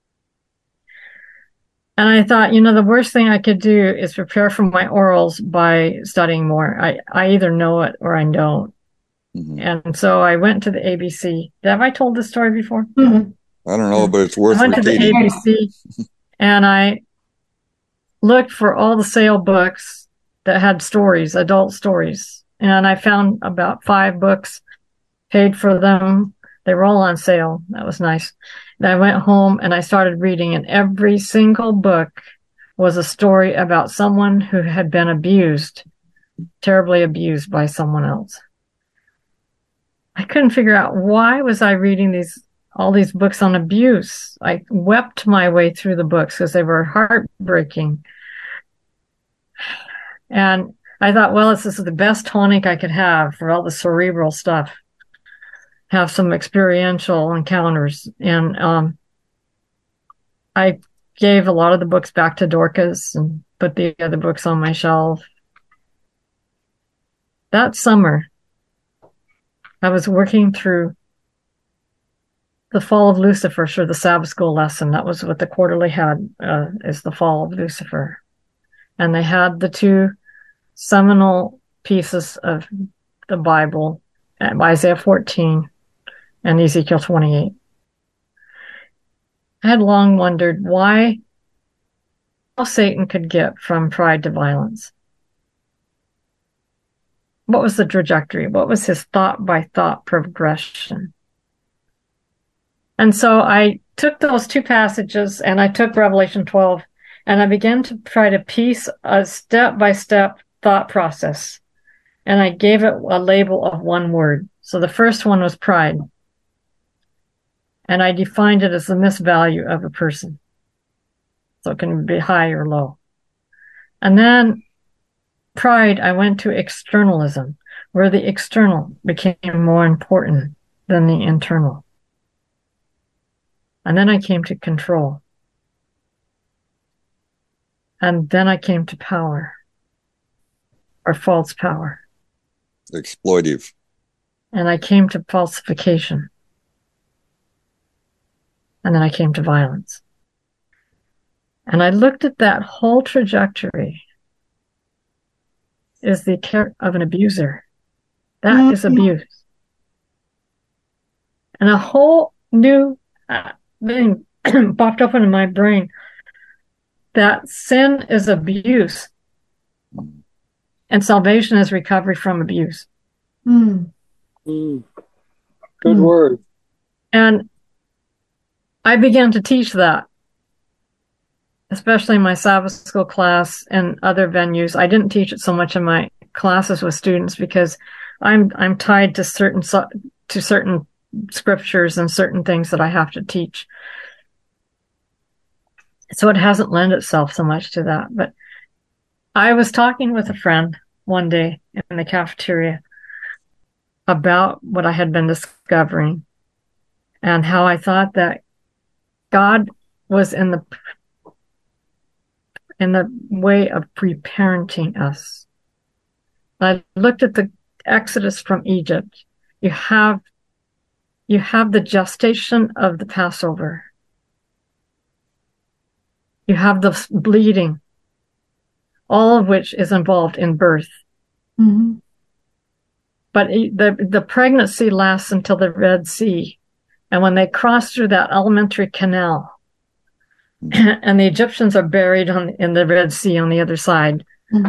And I thought, the worst thing I could do is prepare for my orals by studying more. I either know it or I don't. Mm-hmm. And so I went to the ABC. Have I told this story before? Mm-hmm. I don't know, but it's worth repeating. I went to the ABC and I looked for all the sale books that had stories, adult stories. And I found about 5 books, paid for them. They were all on sale. That was nice. And I went home and I started reading, and every single book was a story about someone who had been abused, terribly abused by someone else. I couldn't figure out, why was I reading all these books on abuse? I wept my way through the books because they were heartbreaking. And I thought, well, this is the best tonic I could have for all the cerebral stuff. Have some experiential encounters. And I gave a lot of the books back to Dorcas and put the other books on my shelf. That summer, I was working through the Fall of Lucifer for the Sabbath school lesson. That was what the quarterly had, is the Fall of Lucifer. And they had the 2 seminal pieces of the Bible, Isaiah 14 and Ezekiel 28. I had long wondered how Satan could get from pride to violence. What was the trajectory? What was his thought-by-thought progression? And so I took those 2 passages and I took Revelation 12 and I began to try to piece a step-by-step thought process. And I gave it a label of 1 word. So the first one was pride. And I defined it as the misvalue of a person. So it can be high or low. And then pride, I went to externalism, where the external became more important than the internal. And then I came to control. And then I came to power, or false power. Exploitive. And I came to falsification. And then I came to violence. And I looked at that whole trajectory as the care of an abuser. That is abuse. And a whole new thing popped up in my brain, that sin is abuse and salvation is recovery from abuse. Good word. And I began to teach that, especially in my Sabbath school class and other venues. I didn't teach it so much in my classes with students because I'm tied to certain scriptures and certain things that I have to teach. So it hasn't lent itself so much to that. But I was talking with a friend one day in the cafeteria about what I had been discovering and how I thought that God was in the way of pre-parenting us. I looked at the Exodus from Egypt. You have the gestation of the Passover. You have the bleeding, all of which is involved in birth. Mm-hmm. But the pregnancy lasts until the Red Sea. And when they cross through that elementary canal, and the Egyptians are buried in the Red Sea on the other side,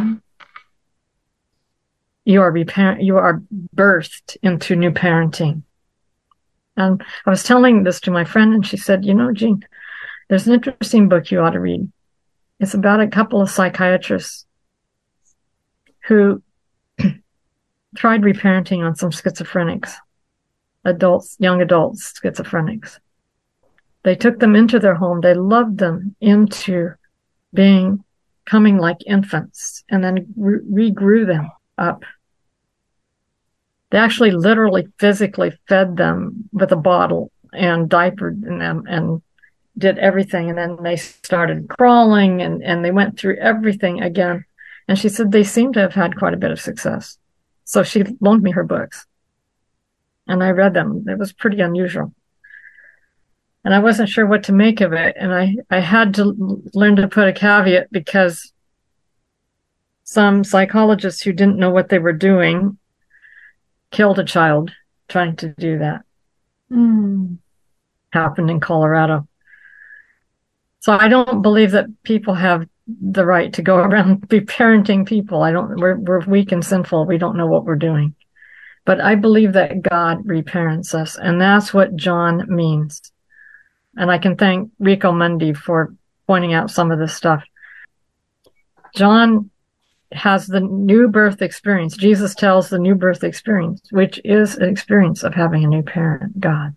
you are birthed into new parenting. And I was telling this to my friend, and she said, Jean, there's an interesting book you ought to read. It's about a couple of psychiatrists who tried reparenting on some schizophrenics, young adults, schizophrenics. They took them into their home. They loved them into coming like infants, and then regrew them up. They actually literally physically fed them with a bottle and diapered them and did everything. And then they started crawling and they went through everything again. And she said they seemed to have had quite a bit of success. So she loaned me her books and I read them. It was pretty unusual. And I wasn't sure what to make of it. And I had to learn to put a caveat because some psychologists who didn't know what they were doing killed a child trying to do that. Happened in Colorado. So I don't believe that people have the right to go around be parenting people. We're weak and sinful. We don't know what we're doing. But I believe that God reparents us, and that's what John means. And I can thank Rico Mundi for pointing out some of this stuff. John has the new birth experience. Jesus tells the new birth experience, which is an experience of having a new parent, God.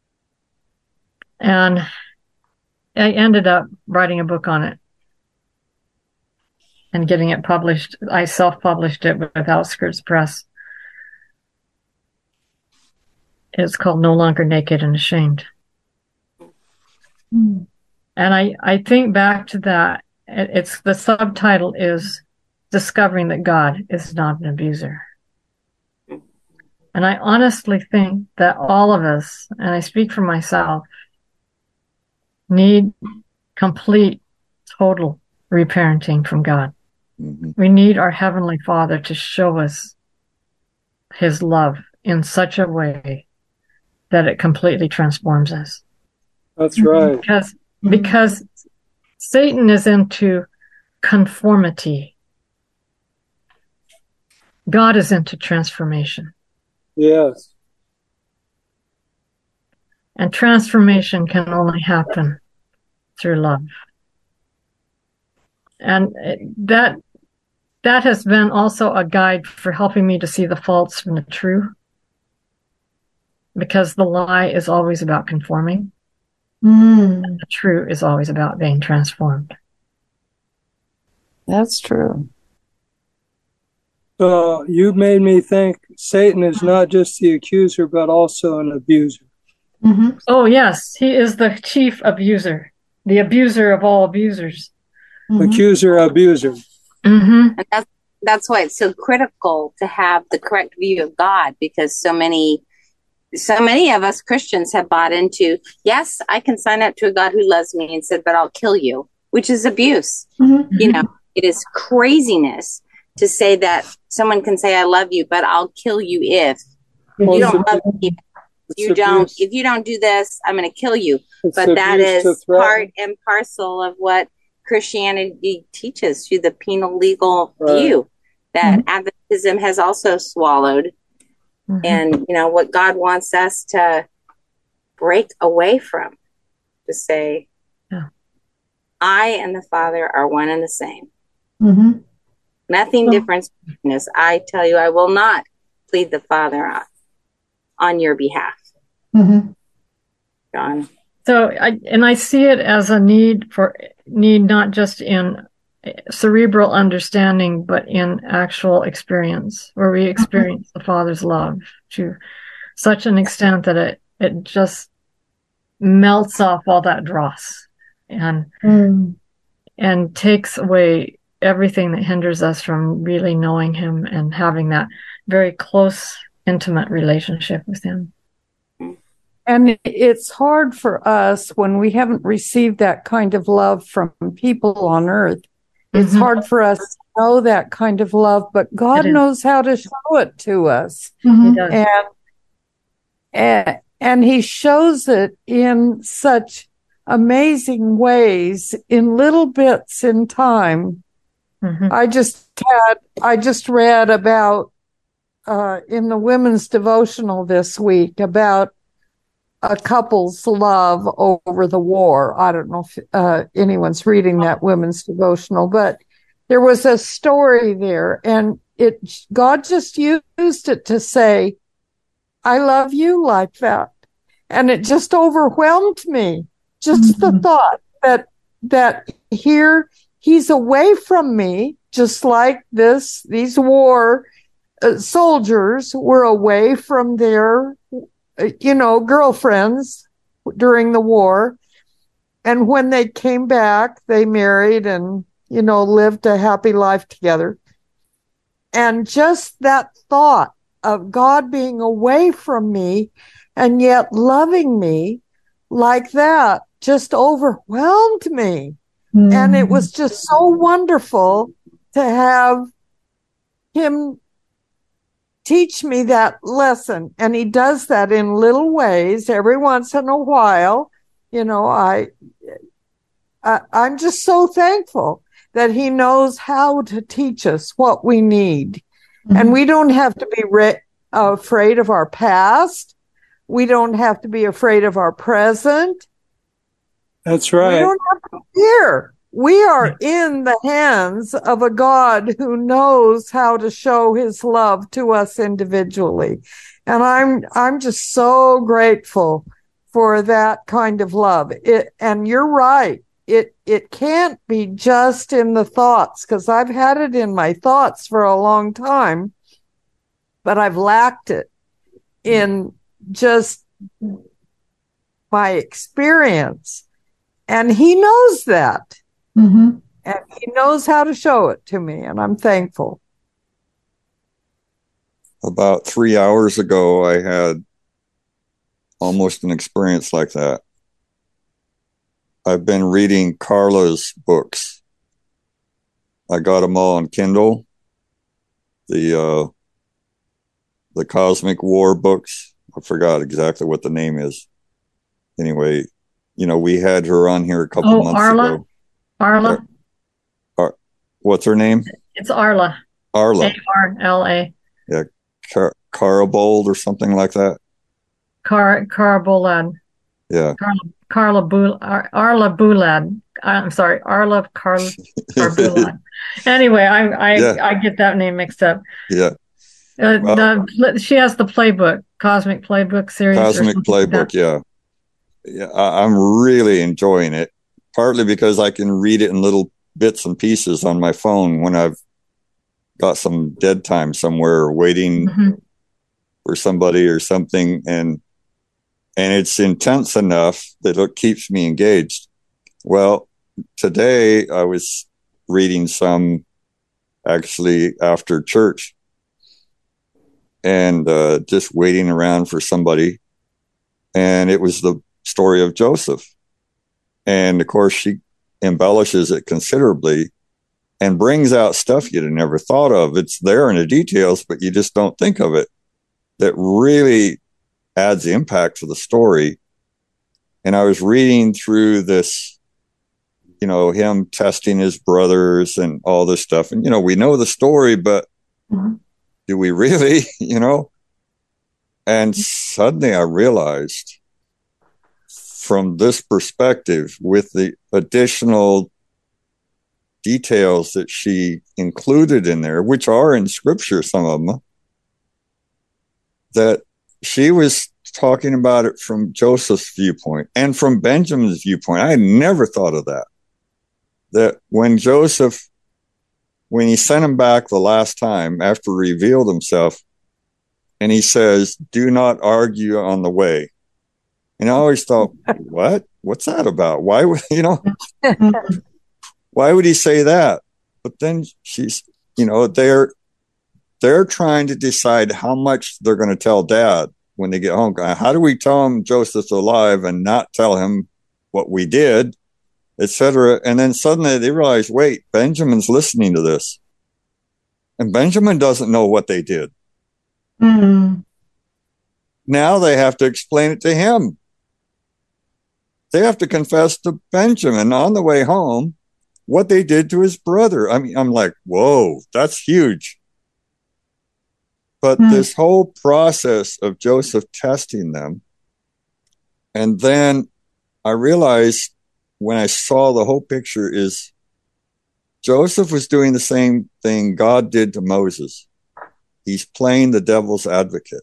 And I ended up writing a book on it and getting it published. I self-published it with Outskirts Press. It's called No Longer Naked and Ashamed. And I think back to that. It's the subtitle is Discovering that God is not an abuser. And I honestly think that all of us, and I speak for myself, need complete, total reparenting from God. We need our Heavenly Father to show us His love in such a way that it completely transforms us. That's right. Because Satan is into conformity. God is into transformation. Yes. And transformation can only happen through love. And that has been also a guide for helping me to see the false from the true. Because the lie is always about conforming. And the true is always about being transformed. That's true. You made me think Satan is not just the accuser, but also an abuser. Oh, yes. He is the chief abuser, the abuser of all abusers. accuser, abuser. Mm-hmm. And that's why it's so critical to have the correct view of God, because so many of us Christians have bought into, yes, I can sign up to a God who loves me and said, but I'll kill you, which is abuse. Mm-hmm. You know, it is craziness to say that someone can say, I love you, but I'll kill you if Well, you don't love me. If you don't do this, I'm going to kill you. But that is part and parcel of what Christianity teaches through the penal legal view that Adventism has also swallowed. And, you know, what God wants us to break away from, to say, I and the Father are one and the same. Mm-hmm. Nothing different between us. I tell you, I will not plead the Father on your behalf. Mm-hmm. John. So I see it as a need not just in cerebral understanding, but in actual experience, where we experience the Father's love to such an extent that it just melts off all that dross and takes away everything that hinders us from really knowing him and having that very close, intimate relationship with him. And it's hard for us when we haven't received that kind of love from people on earth. It's hard for us to know that kind of love, but God knows how to show it to us. Mm-hmm. And he shows it in such amazing ways, in little bits in time. Mm-hmm. I just read about in the women's devotional this week about a couple's love over the war. I don't know if anyone's reading that women's devotional, but there was a story there, and God just used it to say, I love you like that. And it just overwhelmed me. Just the thought that here he's away from me, just like these war soldiers were away from their girlfriends during the war. And when they came back, they married and, lived a happy life together. And just that thought of God being away from me and yet loving me like that just overwhelmed me. And it was just so wonderful to have him teach me that lesson. And he does that in little ways every once in a while. I'm just so thankful that he knows how to teach us what we need. And we don't have to be afraid of our past. We don't have to be afraid of our present. That's right. We don't have to fear. We are in the hands of a God who knows how to show his love to us individually. And I'm just so grateful for that kind of love. And you're right. It can't be just in the thoughts, because I've had it in my thoughts for a long time, but I've lacked it in just my experience. And he knows that. And he knows how to show it to me, and I'm thankful. About 3 hours ago, I had almost an experience like that. I've been reading Carla's books. I got them all on Kindle. The Cosmic War books. I forgot exactly what the name is. Anyway, we had her on here a couple months ago. Arla. What's her name? It's Arla. Arla. A-R-L-A. Yeah. Carabold or something like that. Carabolad. Yeah. Arla Boulad. I'm sorry, Arla Carbulad. Anyway, I get that name mixed up. Yeah. She has the playbook, Cosmic Playbook series. Cosmic Playbook, yeah. I'm really enjoying it, partly because I can read it in little bits and pieces on my phone when I've got some dead time somewhere waiting for somebody or something. And it's intense enough that it keeps me engaged. Well, today I was reading some actually after church, and just waiting around for somebody. And it was the story of Joseph. And of course, she embellishes it considerably and brings out stuff you'd have never thought of. It's there in the details, but you just don't think of it. That really adds impact to the story. And I was reading through this, him testing his brothers and all this stuff. And, we know the story, but do we really, And suddenly I realized from this perspective, with the additional details that she included in there, which are in scripture, some of them, that she was talking about it from Joseph's viewpoint and from Benjamin's viewpoint. I had never thought of that. That when he sent him back the last time after he revealed himself, and he says, "Do not argue on the way." And I always thought, what? What's that about? Why would, why would he say that? But then she's, they're trying to decide how much they're going to tell Dad when they get home. How do we tell him Joseph's alive and not tell him what we did, etc.? And then suddenly they realize, wait, Benjamin's listening to this. And Benjamin doesn't know what they did. Mm. Now they have to explain it to him. They have to confess to Benjamin on the way home what they did to his brother. I mean, I'm like, whoa, that's huge. But this whole process of Joseph testing them, and then I realized when I saw the whole picture is Joseph was doing the same thing God did to Moses. He's playing the devil's advocate.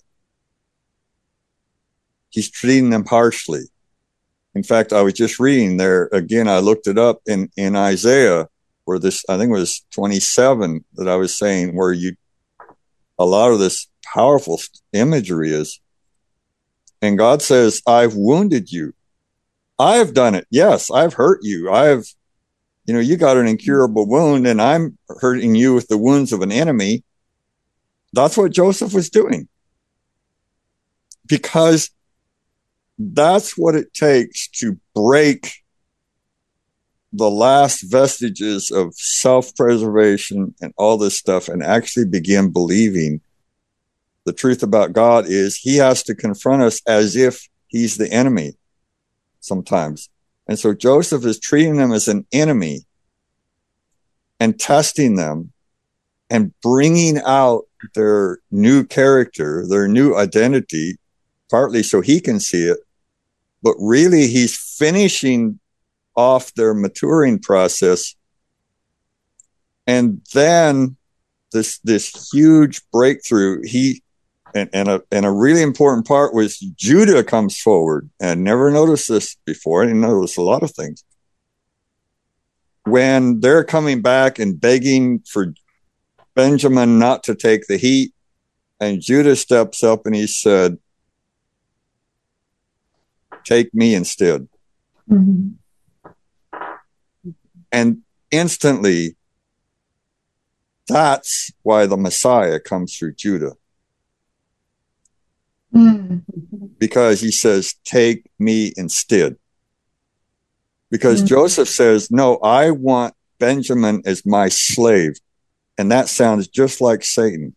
He's treating them harshly. In fact, I was just reading there again. I looked it up in Isaiah, where this, I think it was 27 that I was saying, where a lot of this powerful imagery is. And God says, "I've wounded you. I've done it. Yes, I've hurt you. You got an incurable wound, and I'm hurting you with the wounds of an enemy." That's what Joseph was doing. Because that's what it takes to break the last vestiges of self-preservation and all this stuff and actually begin believing the truth about God is he has to confront us as if he's the enemy sometimes. And so Joseph is treating them as an enemy and testing them and bringing out their new character, their new identity, partly so he can see it, but really he's finishing off their maturing process. And then this huge breakthrough, and a really important part was Judah comes forward, and never noticed this before. I didn't notice a lot of things. When they're coming back and begging for Benjamin not to take the heat, and Judah steps up and he said, "Take me instead." Mm-hmm. And instantly, that's why the Messiah comes through Judah. Because he says, "Take me instead." Because Joseph says, "No, I want Benjamin as my slave." And that sounds just like Satan.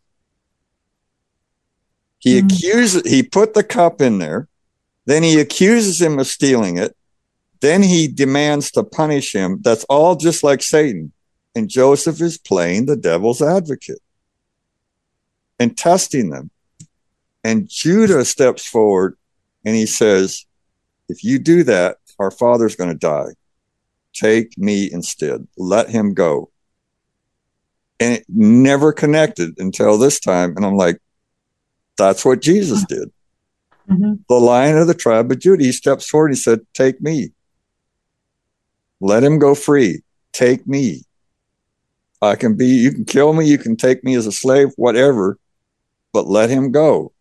He put the cup in there. Then he accuses him of stealing it. Then he demands to punish him. That's all just like Satan. And Joseph is playing the devil's advocate and testing them. And Judah steps forward and he says, "If you do that, our father's going to die. Take me instead. Let him go." And it never connected until this time. And I'm like, that's what Jesus did. Mm-hmm. The Lion of the tribe of Judah, he steps forward and he said, "Take me. Let him go free. Take me. You can kill me. You can take me as a slave, whatever, but let him go."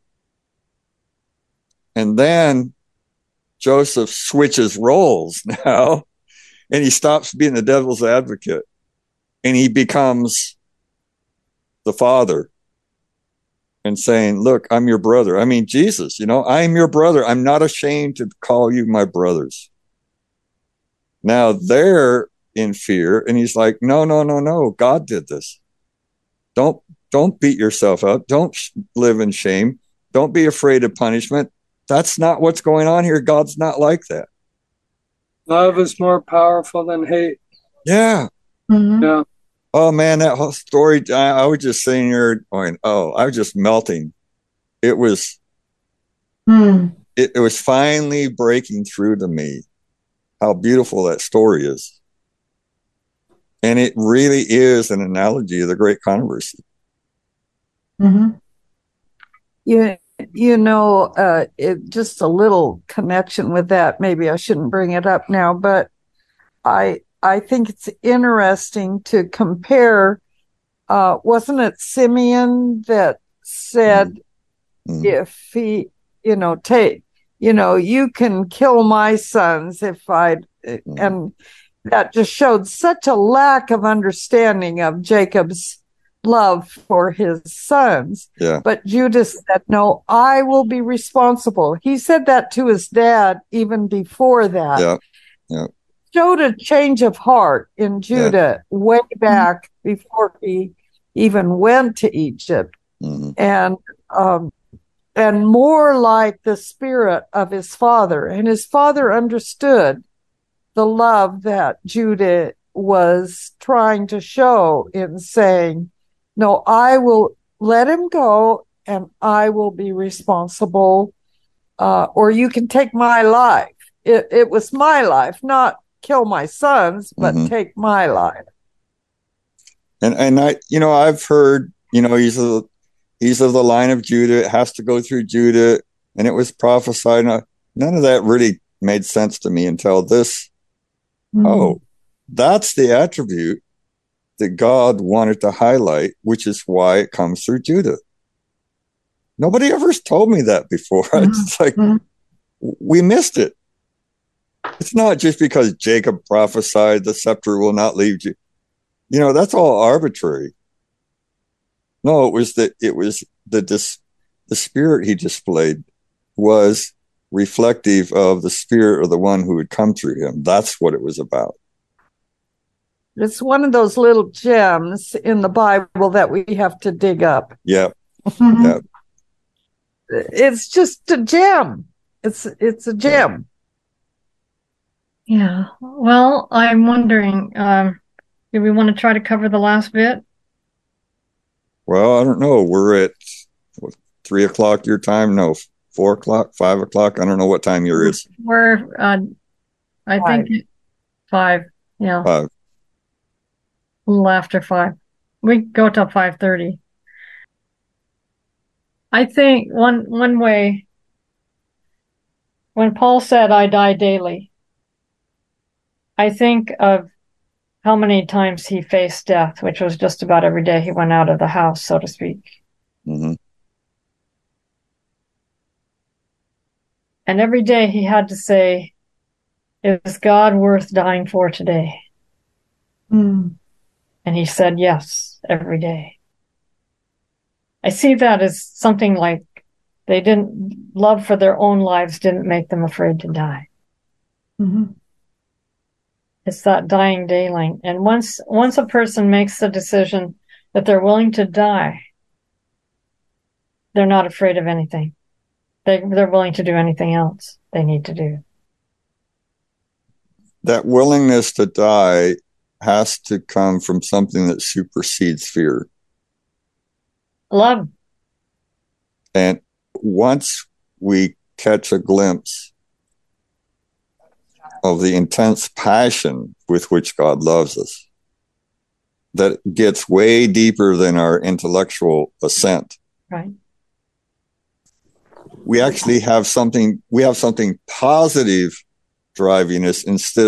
And then Joseph switches roles now, and he stops being the devil's advocate. And he becomes the father and saying, look, I'm your brother. I mean, Jesus, I'm your brother. I'm not ashamed to call you my brothers. Now they're in fear. And he's like, no. God did this. Don't beat yourself up. Don't live in shame. Don't be afraid of punishment. That's not what's going on here. God's not like that. Love is more powerful than hate. Yeah. Mm-hmm. Yeah. Oh man, that whole story, I was just sitting here going, I was just melting. It was, it was finally breaking through to me how beautiful that story is. And it really is an analogy of the great controversy. Mm-hmm. Just a little connection with that. Maybe I shouldn't bring it up now, but I think it's interesting to compare. Wasn't it Simeon that said, if he, you can kill my sons if and that just showed such a lack of understanding of Jacob's love for his sons. Yeah. But Judah said, no, I will be responsible. He said that to his dad even before that. Yeah. Yeah. Showed a change of heart in Judah way back before he even went to Egypt. And more like the spirit of his father. And his father understood the love that Judah was trying to show in saying, no, I will let him go and I will be responsible, or you can take my life. It was my life, not kill my sons, but take my life. And I've heard, he's of the line of Judah. It has to go through Judah. And it was prophesied. None of that really made sense to me until this. Oh, that's the attribute that God wanted to highlight, which is why it comes through Judah. Nobody ever told me that before. It's like, we missed it. It's not just because Jacob prophesied the scepter will not leave you. That's all arbitrary. No, it was the spirit he displayed was reflective of the spirit of the one who had come through him. That's what it was about. It's one of those little gems in the Bible that we have to dig up. Yeah. Yeah. It's just a gem. It's a gem. Yeah. Well, I'm wondering, do we want to try to cover the last bit? Well, I don't know. We're at 3 o'clock your time. No, 4 o'clock, 5 o'clock. I don't know what time yours is. We're, I think 5. Yeah. 5. A little after 5. We go till 5:30. I think one way, when Paul said, I die daily, I think of how many times he faced death, which was just about every day he went out of the house, so to speak. Mm-hmm. And every day he had to say, is God worth dying for today? And he said yes, every day. I see that as something like they didn't, love for their own lives didn't make them afraid to die. It's that dying daily. And once a person makes the decision that they're willing to die, they're not afraid of anything. They're willing to do anything else they need to do. That willingness to die has to come from something that supersedes fear. Love. And once we catch a glimpse of the intense passion with which God loves us, that gets way deeper than our intellectual assent. Right. We actually have something positive driving us instead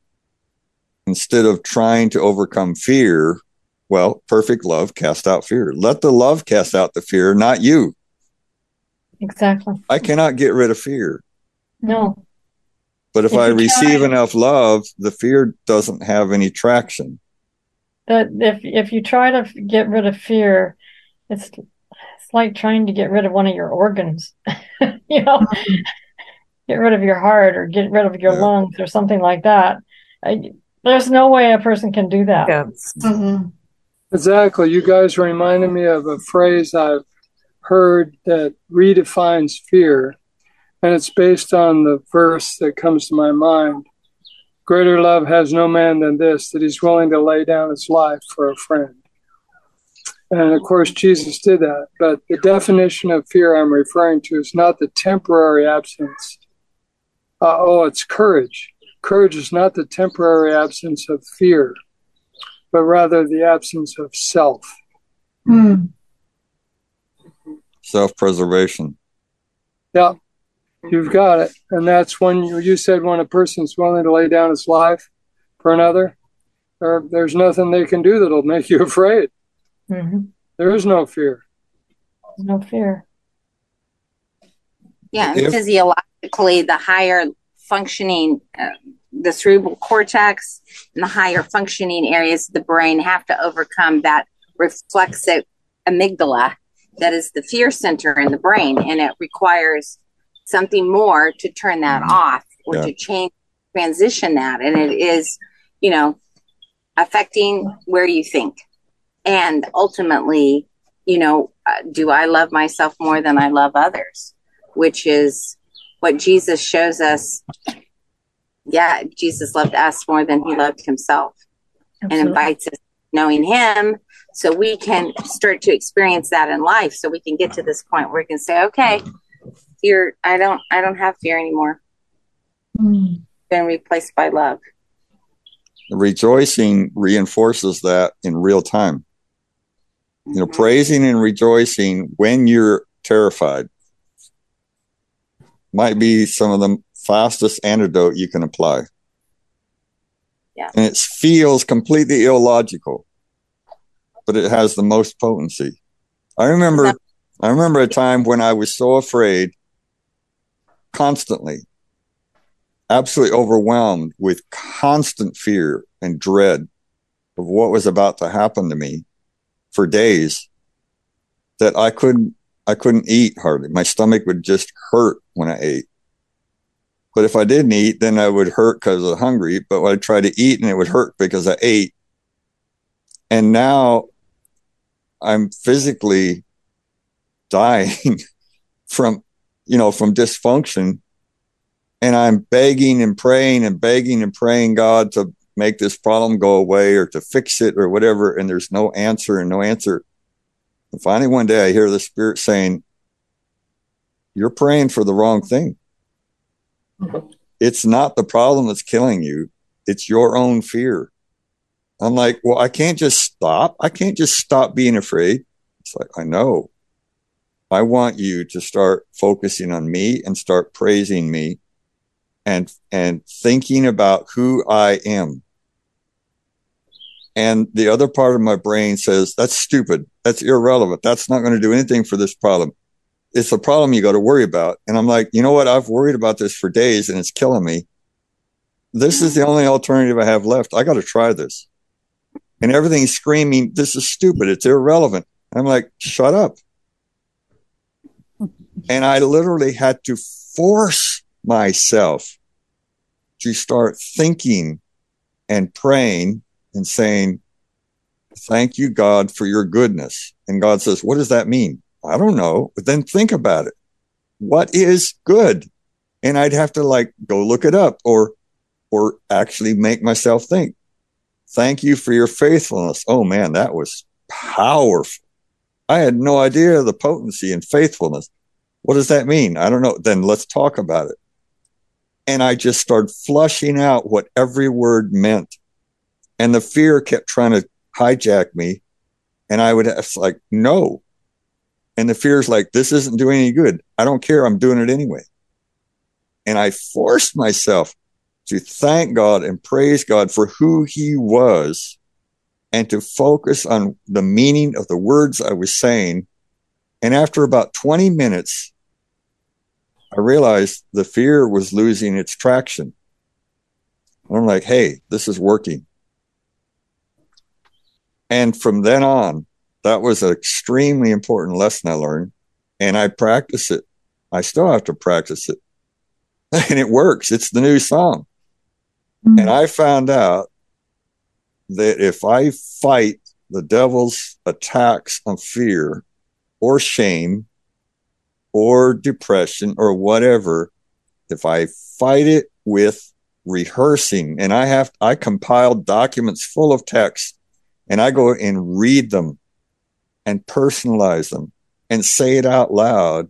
of trying to overcome fear. Well, perfect love casts out fear. Let the love cast out the fear, not you. Exactly. I cannot get rid of fear. No. But if I receive enough love, the fear doesn't have any traction. that if you try to get rid of fear, it's like trying to get rid of one of your organs. You know, get rid of your heart or get rid of your lungs or something like that. There's no way a person can do that. Yes. Mm-hmm. Exactly. You guys reminded me of a phrase I've heard that redefines fear, and it's based on the verse that comes to my mind. Greater love has no man than this, that he's willing to lay down his life for a friend. And of course, Jesus did that. But the definition of fear I'm referring to is not the temporary absence. It's courage. Courage is not the temporary absence of fear, but rather the absence of self. Mm. Self-preservation. Yeah, you've got it. And that's when you said when a person's willing to lay down his life for another, there's nothing they can do that'll make you afraid. Mm-hmm. There is no fear. No fear. Yeah, and physiologically, the higher functioning, the cerebral cortex and the higher functioning areas of the brain have to overcome that reflexive amygdala that is the fear center in the brain. And it requires something more to turn that off or to transition that. And it is, affecting where you think. And ultimately, do I love myself more than I love others? Which is what Jesus shows us. Yeah, Jesus loved us more than he loved himself. Absolutely. And invites us knowing him so we can start to experience that in life, so we can get to this point where we can say, okay, fear, I don't have fear anymore. Been replaced by love. Rejoicing reinforces that in real time. Praising and rejoicing when you're terrified might be some of the fastest antidote you can apply. Yeah. And it feels completely illogical, but it has the most potency. I remember a time when I was so afraid, constantly, absolutely overwhelmed with constant fear and dread of what was about to happen to me for days, that I couldn't eat hardly. My stomach would just hurt when I ate. But if I didn't eat, then I would hurt because I was hungry. But I'd try to eat and it would hurt because I ate. And now I'm physically dying from dysfunction. And I'm begging and praying God to make this problem go away or to fix it or whatever. And there's no answer. And finally, one day I hear the Spirit saying, you're praying for the wrong thing. It's not the problem that's killing you. It's your own fear. I'm like, well, I can't just stop. I can't just stop being afraid. It's like, I know. I want you to start focusing on me and start praising me and thinking about who I am. And the other part of my brain says, that's stupid. That's irrelevant. That's not going to do anything for this problem. It's a problem you got to worry about. And I'm like, you know what? I've worried about this for days and it's killing me. This is the only alternative I have left. I got to try this. And everything's screaming, this is stupid. It's irrelevant. I'm like, shut up. And I literally had to force myself to start thinking and praying and saying, thank you, God, for your goodness. And God says, what does that mean? I don't know, but then think about it. What is good? And I'd have to go look it up or actually make myself think. Thank you for your faithfulness. Oh man, that was powerful. I had no idea the potency and faithfulness. What does that mean? I don't know. Then let's talk about it. And I just started flushing out what every word meant. And the fear kept trying to hijack me. And I would have no. And the fear is this isn't doing any good. I don't care. I'm doing it anyway. And I forced myself to thank God and praise God for who he was and to focus on the meaning of the words I was saying. And after about 20 minutes, I realized the fear was losing its traction. And I'm like, hey, this is working. And from then on, that was an extremely important lesson I learned. And I practice it. I still have to practice it. And it works. It's the new song. And I found out that if I fight the devil's attacks on fear or shame or depression or whatever, if I fight it with rehearsing, and I compiled documents full of text, and I go and read them and personalize them and say it out loud,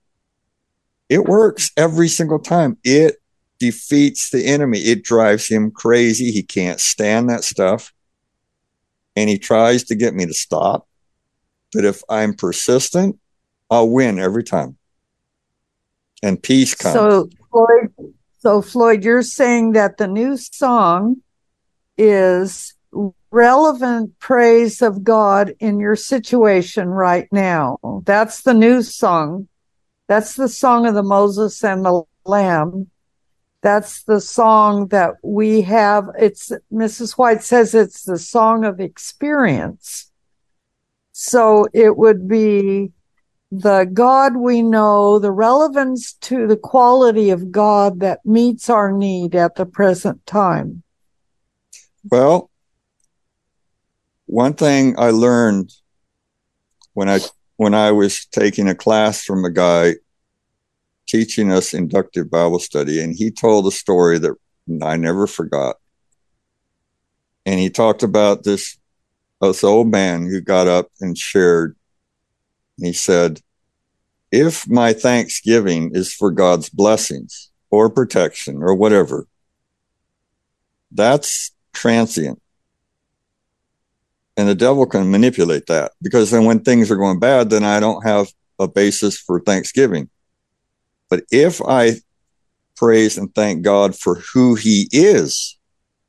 it works every single time. It defeats the enemy. It drives him crazy. He can't stand that stuff. And he tries to get me to stop. But if I'm persistent, I'll win every time. And peace comes. So Floyd, you're saying that the new song is relevant praise of God in your situation right now. That's the new song. That's the song of the Moses and the Lamb. That's the song that we have. It's Mrs. White says it's the song of experience. So it would be the God we know, the relevance to the quality of God that meets our need at the present time. Well, one thing I learned when I was taking a class from a guy teaching us inductive Bible study, and he told a story that I never forgot. And he talked about this old man who got up and shared. He said, if my thanksgiving is for God's blessings or protection or whatever, that's transient. And the devil can manipulate that, because then when things are going bad, then I don't have a basis for thanksgiving. But if I praise and thank God for who he is,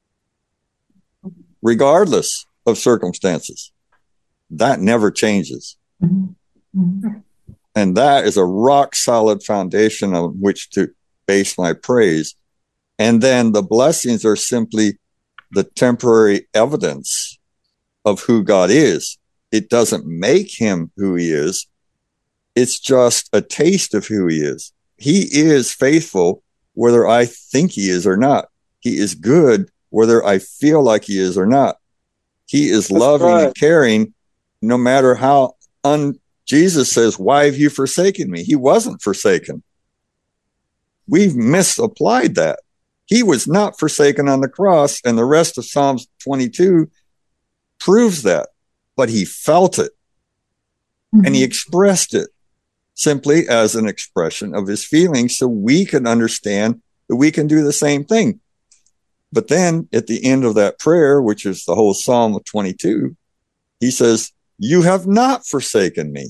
regardless of circumstances, that never changes. Mm-hmm. And that is a rock solid foundation on which to base my praise. And then the blessings are simply the temporary evidence of who God is. It doesn't make him who he is. It's just a taste of who he is. He is faithful, whether I think he is or not. He is good, whether I feel like he is or not. He is loving and caring, no matter how Jesus says, why have you forsaken me? He wasn't forsaken. We've misapplied that. He was not forsaken on the cross, and the rest of Psalms 22 proves that. But he felt it, and he expressed it simply as an expression of his feelings, so we can understand that we can do the same thing. But then at the end of that prayer, which is the whole Psalm of 22, he says, you have not forsaken me.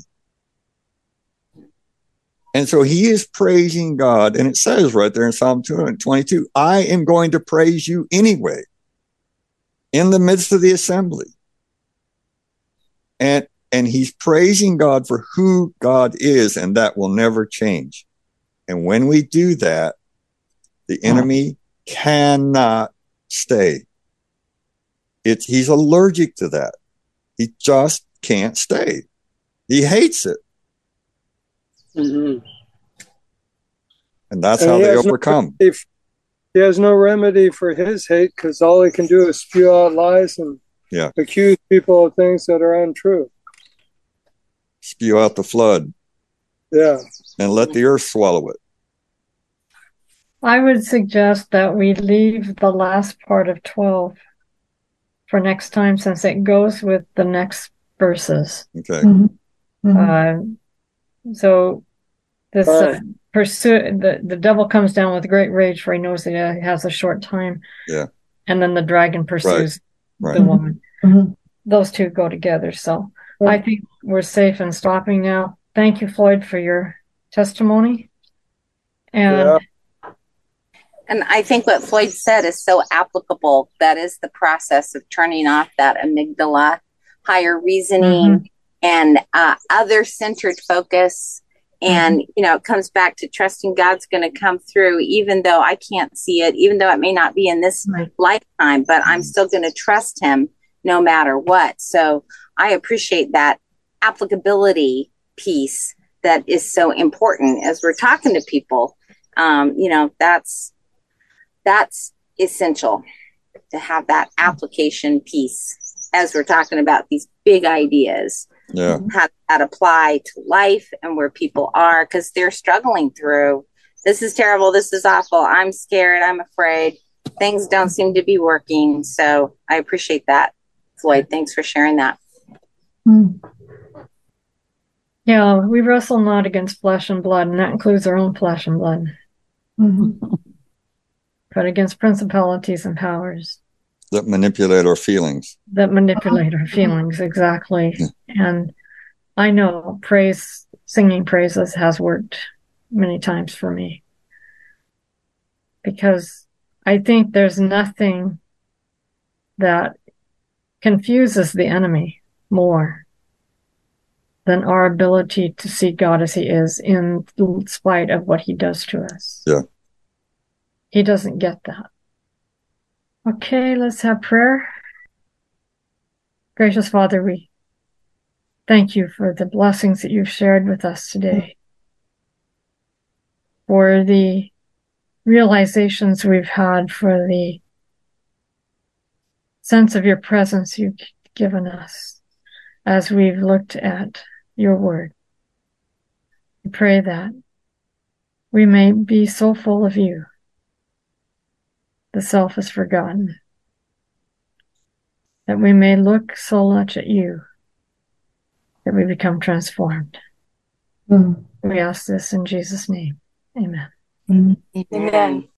And so he is praising God. And it says right there in Psalm 22, I am going to praise you anyway, in the midst of the assembly. And he's praising God for who God is, and that will never change. And when we do that, the enemy cannot stay. He's allergic to that. He just can't stay. He hates it. Mm-hmm. And that's how they overcome. He has no remedy for his hate, because all he can do is spew out lies and accuse people of things that are untrue. Spew out the flood. Yeah. And let the earth swallow it. I would suggest that we leave the last part of 12 for next time, since it goes with the next verses. Okay. Mm-hmm. Mm-hmm. So this the devil comes down with great rage, for he knows that he has a short time. Yeah. And then the dragon pursues right. the woman. Mm-hmm. Those two go together. So I think we're safe in stopping now. Thank you, Floyd, for your testimony. And I think what Floyd said is so applicable. That is the process of turning off that amygdala, higher reasoning, and other-centered focus. And, it comes back to trusting God's going to come through, even though I can't see it, even though it may not be in this lifetime, but I'm still going to trust him no matter what. So I appreciate that applicability piece that is so important as we're talking to people. That's essential to have that application piece as we're talking about these big ideas. Yeah. How that apply to life and where people are, because they're struggling through, this is terrible, this is awful, I'm scared, I'm afraid, things don't seem to be working. So I appreciate that, Floyd. Thanks for sharing that. Yeah, we wrestle not against flesh and blood, and that includes our own flesh and blood, but against principalities and powers that manipulate our feelings. Exactly. And I know singing praises has worked many times for me, because I think there's nothing that confuses the enemy more than our ability to see God as he is, in spite of what he does to us. Yeah. He doesn't get that. Okay, let's have prayer. Gracious Father, we thank you for the blessings that you've shared with us today, for the realizations we've had, for the sense of your presence you've given us as we've looked at your word. We pray that we may be so full of you, the self is forgotten, that we may look so much at you that we become transformed. We ask this in Jesus' name. Amen. Amen.